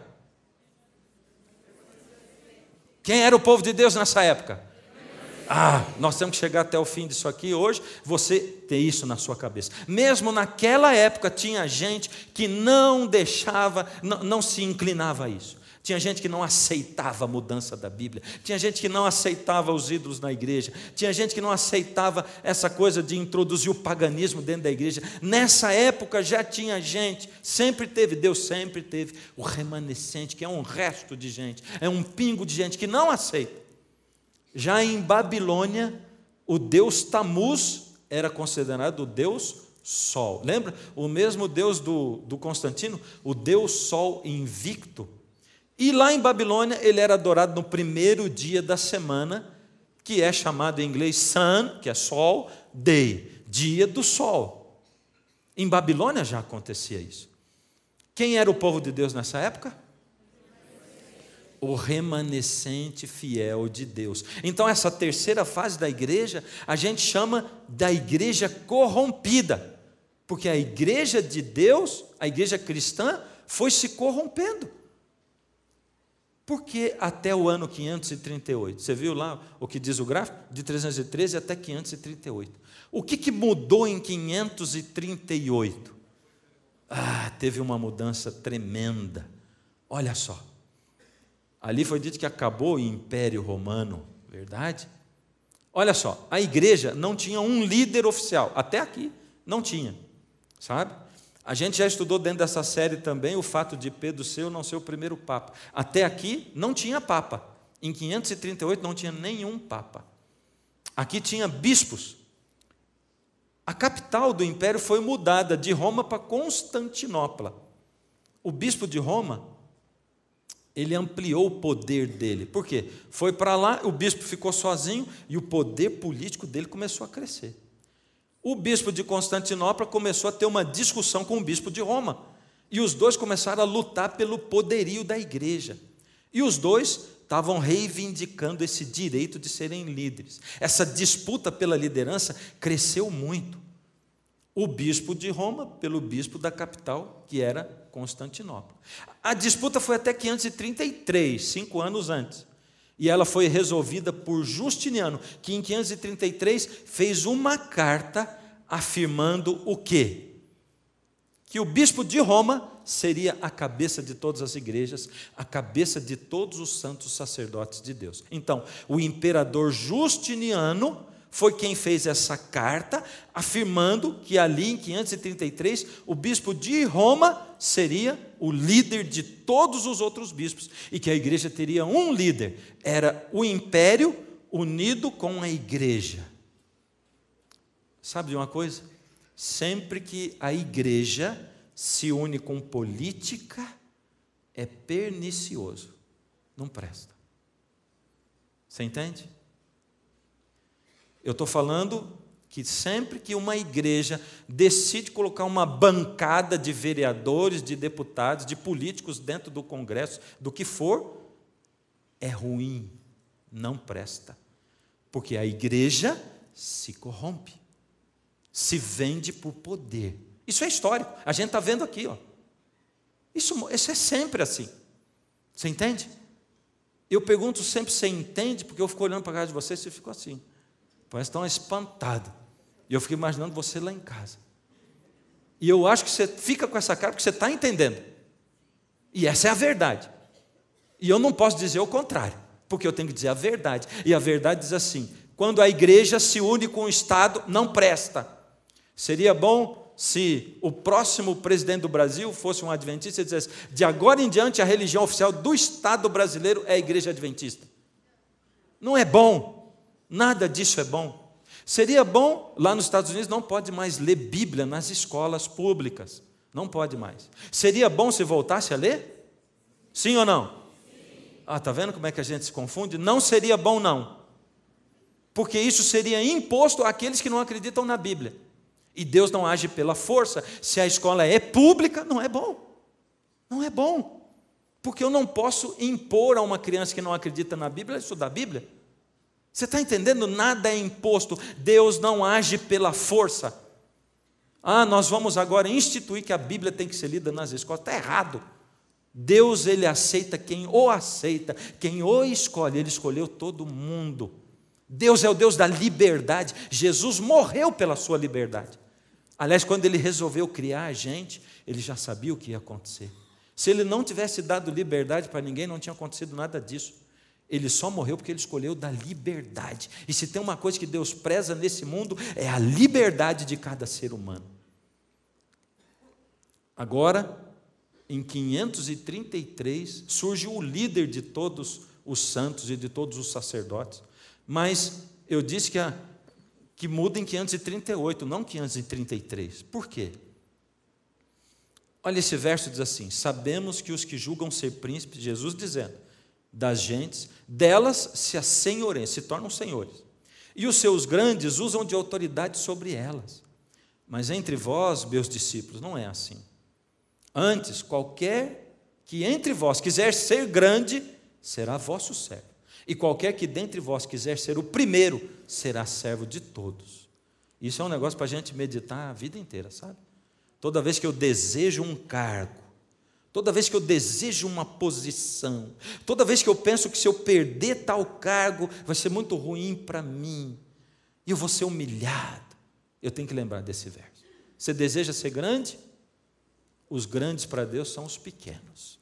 Quem era o povo de Deus nessa época? Nós temos que chegar até o fim disso aqui hoje, você ter isso na sua cabeça. Mesmo naquela época tinha gente que não deixava, não se inclinava a isso. Tinha gente que não aceitava a mudança da Bíblia. Tinha gente que não aceitava os ídolos na igreja. Tinha gente que não aceitava essa coisa de introduzir o paganismo dentro da igreja. Nessa época já tinha gente, Deus sempre teve o remanescente, que é um resto de gente, é um pingo de gente que não aceita. Já em Babilônia, o deus Tamuz era considerado o deus Sol. Lembra? O mesmo deus do Constantino, o deus Sol invicto. E lá em Babilônia, ele era adorado no primeiro dia da semana, que é chamado em inglês Sun, que é Sol, Day, dia do Sol. Em Babilônia já acontecia isso. Quem era o povo de Deus nessa época? O remanescente fiel de Deus. Então essa terceira fase da igreja, a gente chama da igreja corrompida, porque a igreja de Deus, a igreja cristã, foi se corrompendo. Porque até o ano 538, você viu lá o que diz o gráfico? De 313 até 538. O que mudou em 538? Teve uma mudança tremenda. Olha só. Ali foi dito que acabou o Império Romano, verdade? Olha só, a igreja não tinha um líder oficial, até aqui não tinha, sabe? A gente já estudou dentro dessa série também o fato de Pedro ser ou não ser o primeiro papa. Até aqui não tinha papa, em 538 não tinha nenhum papa. Aqui tinha bispos. A capital do império foi mudada de Roma para Constantinopla. O bispo de Roma, ele ampliou o poder dele. Por quê? Foi para lá, o bispo ficou sozinho e o poder político dele começou a crescer. O bispo de Constantinopla começou a ter uma discussão com o bispo de Roma. E os dois começaram a lutar pelo poderio da igreja. E os dois estavam reivindicando esse direito de serem líderes. Essa disputa pela liderança cresceu muito. O bispo de Roma pelo bispo da capital, que era Constantinopla. A disputa foi até 533, 5 anos antes. E ela foi resolvida por Justiniano, que em 533 fez uma carta afirmando o quê? Que o bispo de Roma seria a cabeça de todas as igrejas, a cabeça de todos os santos sacerdotes de Deus. Então, o imperador Justiniano foi quem fez essa carta, afirmando que ali em 533, o bispo de Roma seria o líder de todos os outros bispos, e que a igreja teria um líder, era o império unido com a igreja. Sabe de uma coisa? Sempre que a igreja se une com política, é pernicioso, não presta. Você entende? Eu estou falando que sempre que uma igreja decide colocar uma bancada de vereadores, de deputados, de políticos dentro do Congresso, do que for, é ruim, não presta. Porque a igreja se corrompe, se vende por poder. Isso é histórico, a gente está vendo aqui. Ó. Isso é sempre assim. Você entende? Eu pergunto sempre se você entende, porque eu fico olhando para a casa de vocês e você ficou assim. Parece que estão espantados. E eu fico imaginando você lá em casa. E eu acho que você fica com essa cara porque você está entendendo. E essa é a verdade. E eu não posso dizer o contrário, porque eu tenho que dizer a verdade. E a verdade diz assim: quando a igreja se une com o Estado, não presta. Seria bom se o próximo presidente do Brasil fosse um adventista e dissesse: de agora em diante a religião oficial do Estado brasileiro é a igreja adventista. Não é bom, nada disso é bom. Seria bom, lá nos Estados Unidos não pode mais ler Bíblia nas escolas públicas, não pode mais. Seria bom se voltasse a ler? Sim ou não? Está vendo como é que a gente se confunde? Não seria bom não, porque isso seria imposto àqueles que não acreditam na Bíblia. E Deus não age pela força. Se a escola é pública, não é bom. Não é bom. Porque eu não posso impor a uma criança que não acredita na Bíblia estudar a Bíblia. Você está entendendo? Nada é imposto. Deus não age pela força. Nós vamos agora instituir que a Bíblia tem que ser lida nas escolas. Está errado. Deus, Ele aceita, quem o escolhe. Ele escolheu todo mundo. Deus é o Deus da liberdade. Jesus morreu pela sua liberdade. Aliás, quando Ele resolveu criar a gente, Ele já sabia o que ia acontecer. Se Ele não tivesse dado liberdade para ninguém, não tinha acontecido nada disso. Ele só morreu porque Ele escolheu da liberdade. E se tem uma coisa que Deus preza nesse mundo, é a liberdade de cada ser humano. Agora, em 533, surge o líder de todos os santos e de todos os sacerdotes. Mas eu disse que muda em 538, não 533. Por quê? Olha, esse verso diz assim: sabemos que os que julgam ser príncipes, Jesus dizendo, das gentes, delas se assenhoreiam, se tornam senhores. E os seus grandes usam de autoridade sobre elas. Mas entre vós, meus discípulos, não é assim. Antes, qualquer que entre vós quiser ser grande, será vosso servo. E qualquer que dentre vós quiser ser o primeiro, será servo de todos. Isso é um negócio para a gente meditar a vida inteira, sabe? Toda vez que eu desejo um cargo, toda vez que eu desejo uma posição, toda vez que eu penso que se eu perder tal cargo, vai ser muito ruim para mim, e eu vou ser humilhado, eu tenho que lembrar desse verso. Você deseja ser grande? Os grandes para Deus são os pequenos.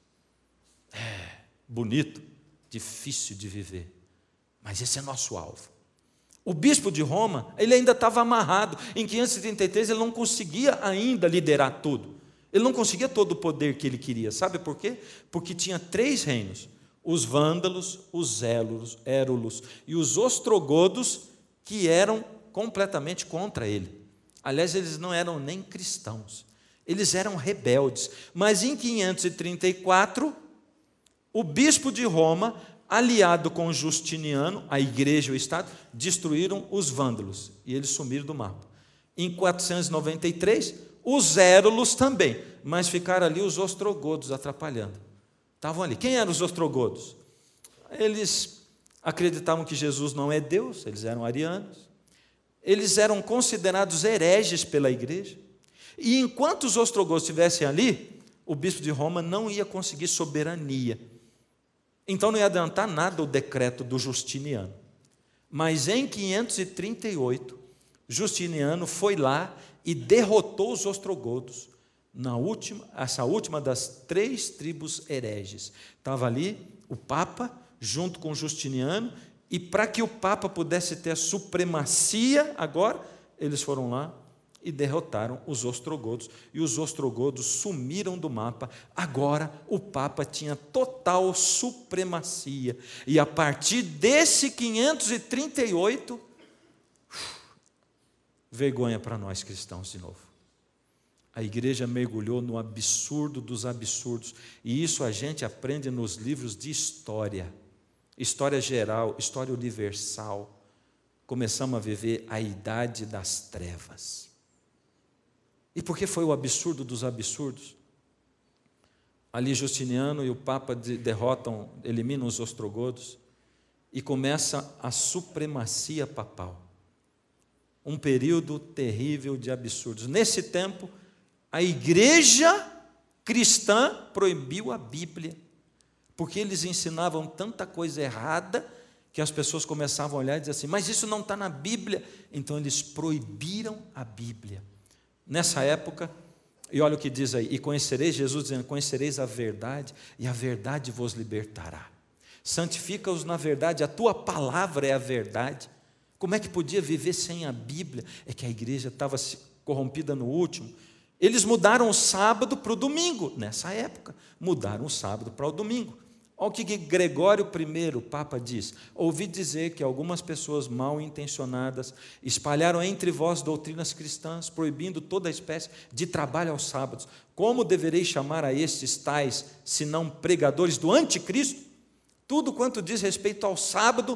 É bonito, difícil de viver, mas esse é nosso alvo. O bispo de Roma, ele ainda estava amarrado. Em 533 ele não conseguia ainda liderar tudo. Ele não conseguia todo o poder que ele queria. Sabe por quê? Porque tinha 3 reinos: os vândalos, os érulos e os ostrogodos, que eram completamente contra ele. Aliás, eles não eram nem cristãos, eles eram rebeldes. Mas em 534, o bispo de Roma, aliado com Justiniano, a igreja e o Estado, destruíram os vândalos e eles sumiram do mapa. Em 493, os érulos também, mas ficaram ali os ostrogodos atrapalhando. Estavam ali. Quem eram os ostrogodos? Eles acreditavam que Jesus não é Deus, eles eram arianos. Eles eram considerados hereges pela igreja. E enquanto os ostrogodos estivessem ali, o bispo de Roma não ia conseguir soberania. Então não ia adiantar nada o decreto do Justiniano. Mas em 538, Justiniano foi lá e derrotou os ostrogodos. Essa última das 3 tribos hereges. Estava ali o Papa, junto com Justiniano, e para que o Papa pudesse ter a supremacia agora, eles foram lá e derrotaram os ostrogodos, e os ostrogodos sumiram do mapa. Agora o Papa tinha total supremacia, e a partir desse 538, vergonha para nós cristãos de novo. A igreja mergulhou no absurdo dos absurdos, e isso a gente aprende nos livros de história geral, história universal. Começamos a viver a idade das trevas. E por que foi o absurdo dos absurdos? Ali Justiniano e o Papa derrotam, eliminam os ostrogodos, e começa a supremacia papal. Um período terrível de absurdos. Nesse tempo, a igreja cristã proibiu a Bíblia, porque eles ensinavam tanta coisa errada, que as pessoas começavam a olhar e dizer assim, mas isso não está na Bíblia. Então eles proibiram a Bíblia. Nessa época, e olha o que diz aí, e conhecereis, Jesus dizendo, conhecereis a verdade, e a verdade vos libertará. Santifica-os na verdade, a tua palavra é a verdade. Como é que podia viver sem a Bíblia? É que a igreja estava corrompida no último. Eles mudaram o sábado para o domingo, nessa época, mudaram o sábado para o domingo. Olha o que Gregório I, o Papa, diz, ouvi dizer que algumas pessoas mal intencionadas espalharam entre vós doutrinas cristãs, proibindo toda espécie de trabalho aos sábados. Como devereis chamar a estes tais, senão pregadores do anticristo? Tudo quanto diz respeito ao sábado,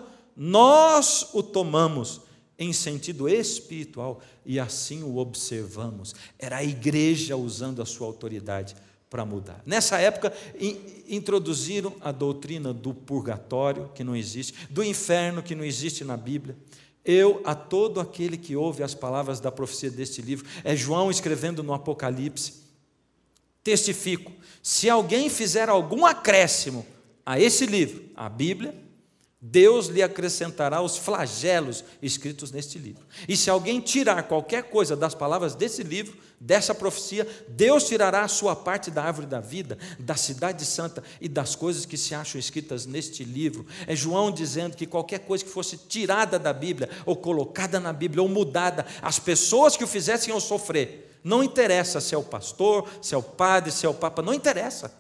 nós o tomamos em sentido espiritual e assim o observamos. Era a igreja usando a sua autoridade para mudar. Nessa época, introduziram a doutrina do purgatório, que não existe, do inferno, que não existe na Bíblia. A todo aquele que ouve as palavras da profecia deste livro, é João escrevendo no Apocalipse, testifico, se alguém fizer algum acréscimo a esse livro, a Bíblia, Deus lhe acrescentará os flagelos escritos neste livro. E se alguém tirar qualquer coisa das palavras desse livro, dessa profecia, Deus tirará a sua parte da árvore da vida, da cidade santa e das coisas que se acham escritas neste livro. É João dizendo que qualquer coisa que fosse tirada da Bíblia, ou colocada na Bíblia, ou mudada, as pessoas que o fizessem iam sofrer. Não interessa se é o pastor, se é o padre, se é o papa, não interessa.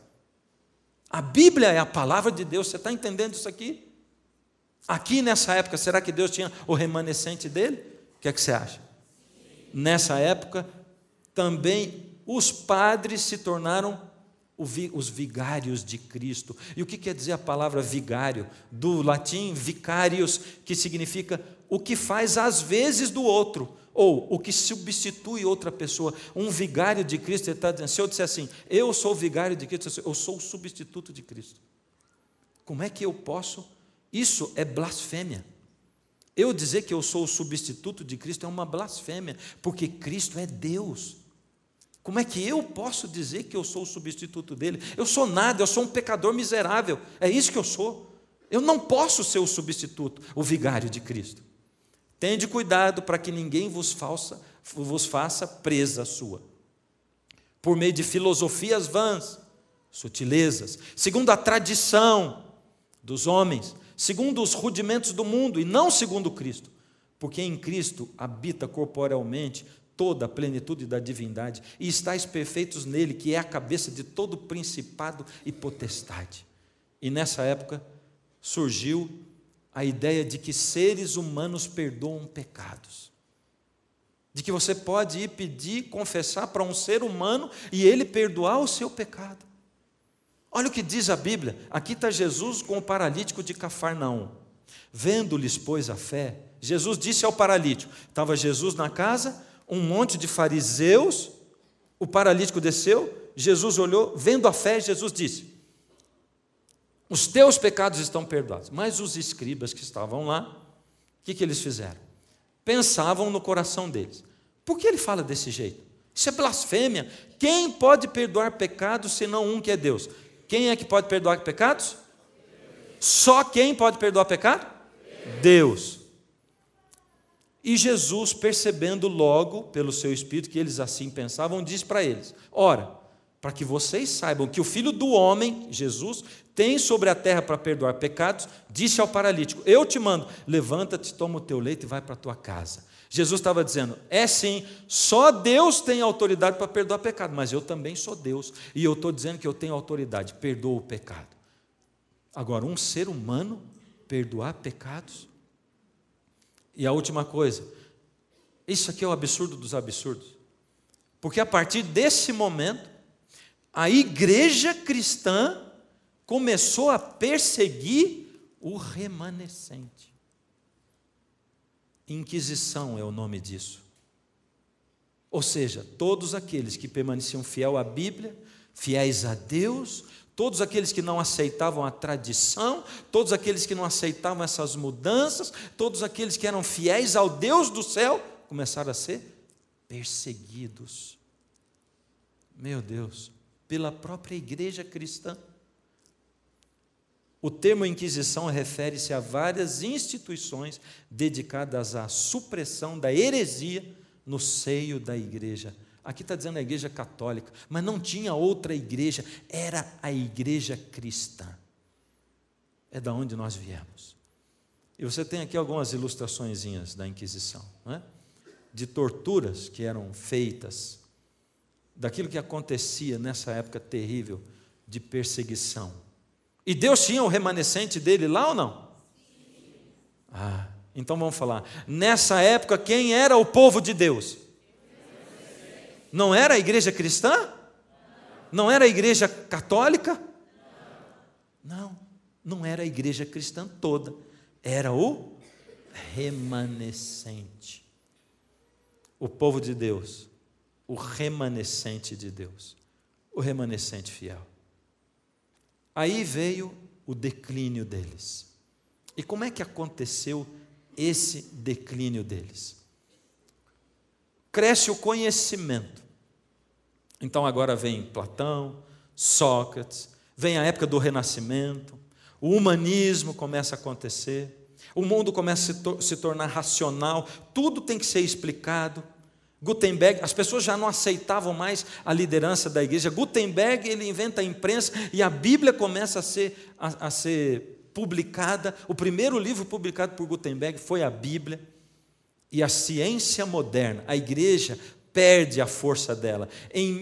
A Bíblia é a palavra de Deus, você está entendendo isso aqui? Aqui nessa época, será que Deus tinha o remanescente dele? O que é que você acha? Nessa época, também os padres se tornaram os vigários de Cristo. E o que quer dizer a palavra vigário? Do latim vicarius, que significa o que faz às vezes do outro, ou o que substitui outra pessoa. Um vigário de Cristo, ele está dizendo, se eu disser assim, eu sou o vigário de Cristo, eu sou o substituto de Cristo. Como é que eu posso? Isso é blasfêmia. Eu dizer que eu sou o substituto de Cristo é uma blasfêmia, porque Cristo é Deus. Como é que eu posso dizer que eu sou o substituto dele? Eu sou nada, eu sou um pecador miserável, é isso que eu sou. Eu não posso ser o substituto, o vigário de Cristo. Tende cuidado para que ninguém vos faça presa sua, por meio de filosofias vãs, sutilezas, segundo a tradição dos homens, segundo os rudimentos do mundo e não segundo Cristo, porque em Cristo habita corporealmente toda a plenitude da divindade e estáis perfeitos nele, que é a cabeça de todo principado e potestade. E nessa época surgiu a ideia de que seres humanos perdoam pecados, de que você pode ir pedir, confessar para um ser humano e ele perdoar o seu pecado. Olha o que diz a Bíblia, aqui está Jesus com o paralítico de Cafarnaum. Vendo-lhes, pois, a fé, Jesus disse ao paralítico, estava Jesus na casa, um monte de fariseus, o paralítico desceu, Jesus olhou, vendo a fé, Jesus disse, os teus pecados estão perdoados. Mas os escribas que estavam lá, o que eles fizeram? Pensavam no coração deles, por que ele fala desse jeito? Isso é blasfêmia, quem pode perdoar pecados senão um que é Deus? Quem é que pode perdoar pecados? Só quem pode perdoar pecado? Deus. E Jesus, percebendo logo, pelo seu Espírito, que eles assim pensavam, diz para eles, ora, para que vocês saibam que o Filho do Homem, Jesus, tem sobre a terra para perdoar pecados, disse ao paralítico, eu te mando, levanta-te, toma o teu leito e vai para a tua casa. Jesus estava dizendo, é sim, só Deus tem autoridade para perdoar pecado, mas eu também sou Deus, e eu estou dizendo que eu tenho autoridade, perdoa o pecado. Agora, um ser humano perdoar pecados? E a última coisa, isso aqui é o absurdo dos absurdos, porque a partir desse momento, a igreja cristã começou a perseguir o remanescente. Inquisição é o nome disso. Ou seja, todos aqueles que permaneciam fiel à Bíblia, fiéis a Deus, todos aqueles que não aceitavam a tradição, todos aqueles que não aceitavam essas mudanças, todos aqueles que eram fiéis ao Deus do céu, começaram a ser perseguidos. Meu Deus, pela própria igreja cristã. O termo Inquisição refere-se a várias instituições dedicadas à supressão da heresia no seio da igreja. Aqui está dizendo a igreja católica, mas não tinha outra igreja, era a igreja cristã. É da onde nós viemos. E você tem aqui algumas ilustraçõezinhas da Inquisição, não é? De torturas que eram feitas, daquilo que acontecia nessa época terrível de perseguição. E Deus tinha o remanescente dele lá ou não? Então vamos falar. Nessa época, quem era o povo de Deus? Não era a igreja cristã? Não era a igreja católica? Não era a igreja cristã toda. Era o remanescente. O povo de Deus. O remanescente de Deus. O remanescente fiel. Aí veio o declínio deles. E como é que aconteceu esse declínio deles? Cresce o conhecimento. Então agora vem Platão, Sócrates, vem a época do Renascimento, o humanismo começa a acontecer, o mundo começa a se tornar racional, tudo tem que ser explicado. Gutenberg, as pessoas já não aceitavam mais a liderança da igreja. Gutenberg, ele inventa a imprensa e a Bíblia começa a ser publicada. O primeiro livro publicado por Gutenberg foi a Bíblia. E a ciência moderna, a igreja perde a força dela. Em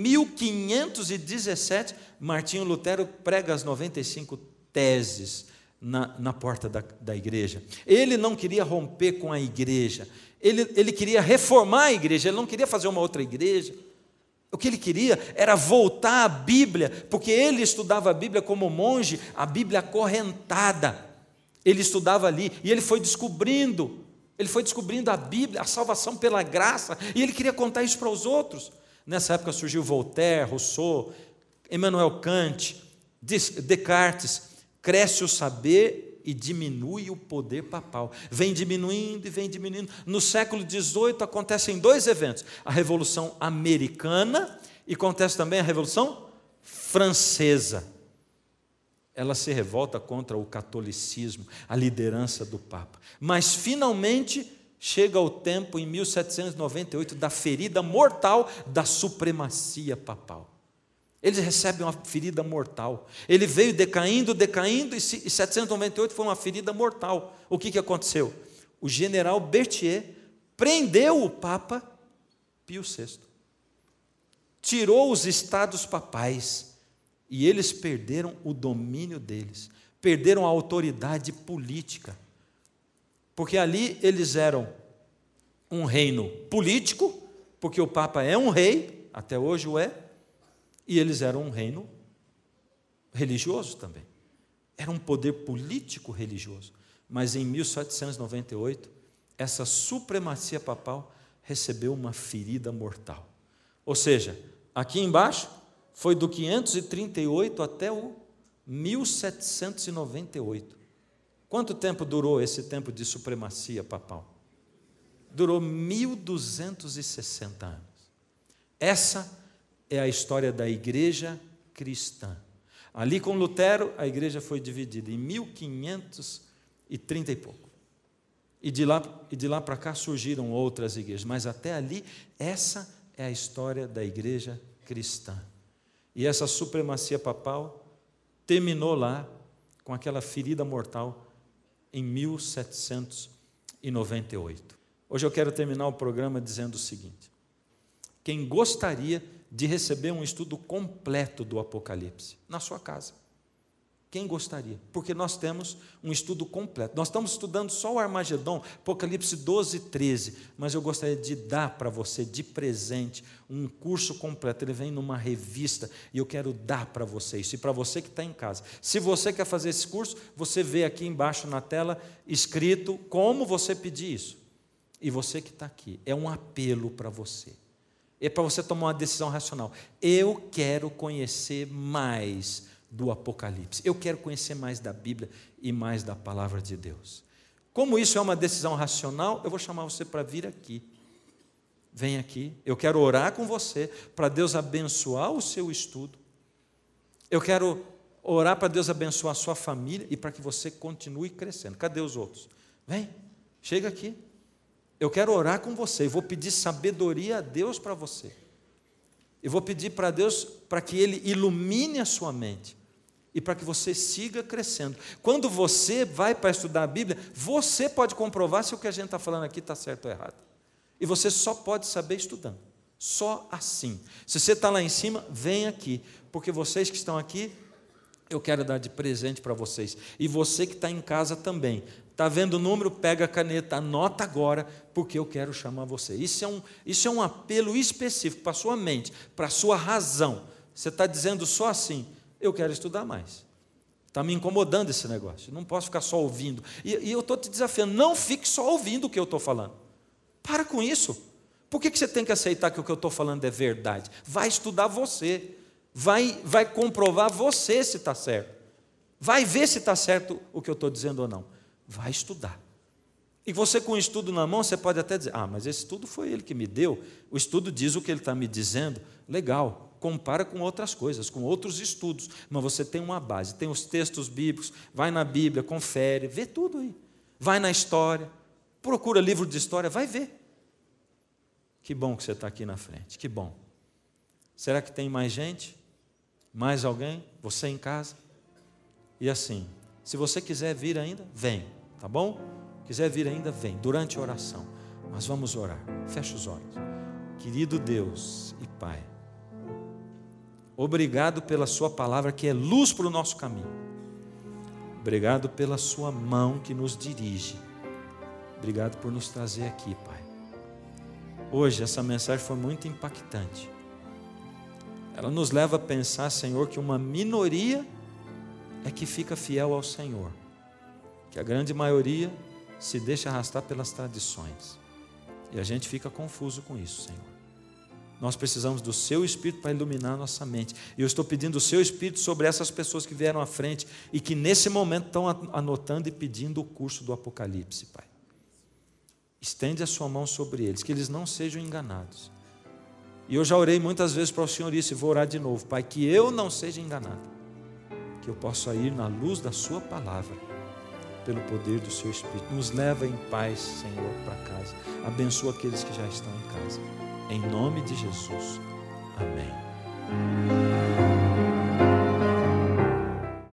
1517, Martinho Lutero prega as 95 teses na porta da igreja. Ele não queria romper com a igreja. Ele queria reformar a igreja, ele não queria fazer uma outra igreja. O que ele queria era voltar à Bíblia, porque ele estudava a Bíblia como monge, a Bíblia acorrentada. Ele estudava ali e ele foi descobrindo a Bíblia, a salvação pela graça, e ele queria contar isso para os outros. Nessa época surgiu Voltaire, Rousseau, Immanuel Kant, Descartes. Cresce o saber e diminui o poder papal. Vem diminuindo e vem diminuindo. No século XVIII acontecem dois eventos. A Revolução Americana e acontece também a Revolução Francesa. Ela se revolta contra o catolicismo, a liderança do Papa. Mas finalmente chega o tempo, em 1798, da ferida mortal da supremacia papal. Eles recebem uma ferida mortal. Ele veio decaindo, e 798 foi uma ferida mortal. O que aconteceu? O general Berthier prendeu o Papa Pio VI. Tirou os estados papais. E eles perderam o domínio deles. Perderam a autoridade política. Porque ali eles eram um reino político, porque o Papa é um rei, até hoje o é. E eles eram um reino religioso também. Era um poder político religioso. Mas em 1798, essa supremacia papal recebeu uma ferida mortal. Ou seja, aqui embaixo foi do 538 até o 1798. Quanto tempo durou esse tempo de supremacia papal? Durou 1260 anos. Essa é a história da igreja cristã. Ali com Lutero, a igreja foi dividida em 1530 e pouco. E de lá para cá surgiram outras igrejas. Mas até ali, essa é a história da igreja cristã. E essa supremacia papal terminou lá com aquela ferida mortal em 1798. Hoje eu quero terminar o programa dizendo o seguinte: quem gostaria de receber um estudo completo do Apocalipse na sua casa? Quem gostaria? Porque nós temos um estudo completo. Nós estamos estudando só o Armagedon, Apocalipse 12 e 13, mas eu gostaria de dar para você de presente um curso completo. Ele vem numa revista e eu quero dar para você isso. E para você que está em casa, se você quer fazer esse curso, você vê aqui embaixo na tela escrito como você pedir isso. E você que está aqui, é um apelo para você. É para você tomar uma decisão racional. Eu quero conhecer mais do Apocalipse. Eu quero conhecer mais da Bíblia e mais da Palavra de Deus. Como isso é uma decisão racional, eu vou chamar você para vir aqui. vem aqui. Eu quero orar com você para Deus abençoar o seu estudo. Eu quero orar para Deus abençoar a sua família e para que você continue crescendo. Cadê os outros? Vem, chega aqui. Eu quero orar com você. Eu vou pedir sabedoria a Deus para você. Eu vou pedir para Deus para que Ele ilumine a sua mente e para que você siga crescendo. Quando você vai para estudar a Bíblia, você pode comprovar se o que a gente está falando aqui está certo ou errado. E você só pode saber estudando. Só assim. Se você está lá em cima, vem aqui. Porque vocês que estão aqui, eu quero dar de presente para vocês. E você que está em casa também. Está vendo o número? Pega a caneta, anota agora, porque eu quero chamar você. Isso é um apelo específico para a sua mente, para a sua razão. Você está dizendo só assim, eu quero estudar mais. Está me incomodando esse negócio. Não posso ficar só ouvindo. E eu estou te desafiando, não fique só ouvindo o que eu estou falando. Para com isso. Por que você tem que aceitar que o que eu estou falando é verdade? Vai estudar você. Vai comprovar você se está certo. Vai ver se está certo o que eu estou dizendo ou não. Vai estudar. E você com o estudo na mão, você pode até dizer, mas esse estudo foi ele que me deu. O estudo diz o que ele está me dizendo. Legal, compara com outras coisas, com outros estudos. Mas você tem uma base, tem os textos bíblicos, vai na Bíblia, confere, vê tudo aí. Vai na história, procura livro de história, vai ver. Que bom que você está aqui na frente, que bom. Será que tem mais gente? Mais alguém? Você em casa? E assim, se você quiser vir ainda, vem, tá bom? Quiser vir ainda, vem, durante a oração. Mas vamos orar, fecha os olhos. Querido Deus e Pai, obrigado pela sua palavra que é luz para o nosso caminho. Obrigado pela sua mão que nos dirige. Obrigado por nos trazer aqui, Pai. Hoje essa mensagem foi muito impactante. Ela nos leva a pensar, Senhor, que uma minoria é que fica fiel ao Senhor, que a grande maioria se deixa arrastar pelas tradições, e a gente fica confuso com isso, Senhor. Nós precisamos do Seu Espírito para iluminar a nossa mente, e eu estou pedindo o Seu Espírito sobre essas pessoas que vieram à frente, e que nesse momento estão anotando e pedindo o curso do Apocalipse, Pai. Estende a sua mão sobre eles, que eles não sejam enganados. E eu já orei muitas vezes para o Senhor isso, e vou orar de novo, Pai, que eu não seja enganado, que eu possa ir na luz da sua palavra, pelo poder do seu Espírito. Nos leva em paz, Senhor, para casa. Abençoa aqueles que já estão em casa. Em nome de Jesus. Amém.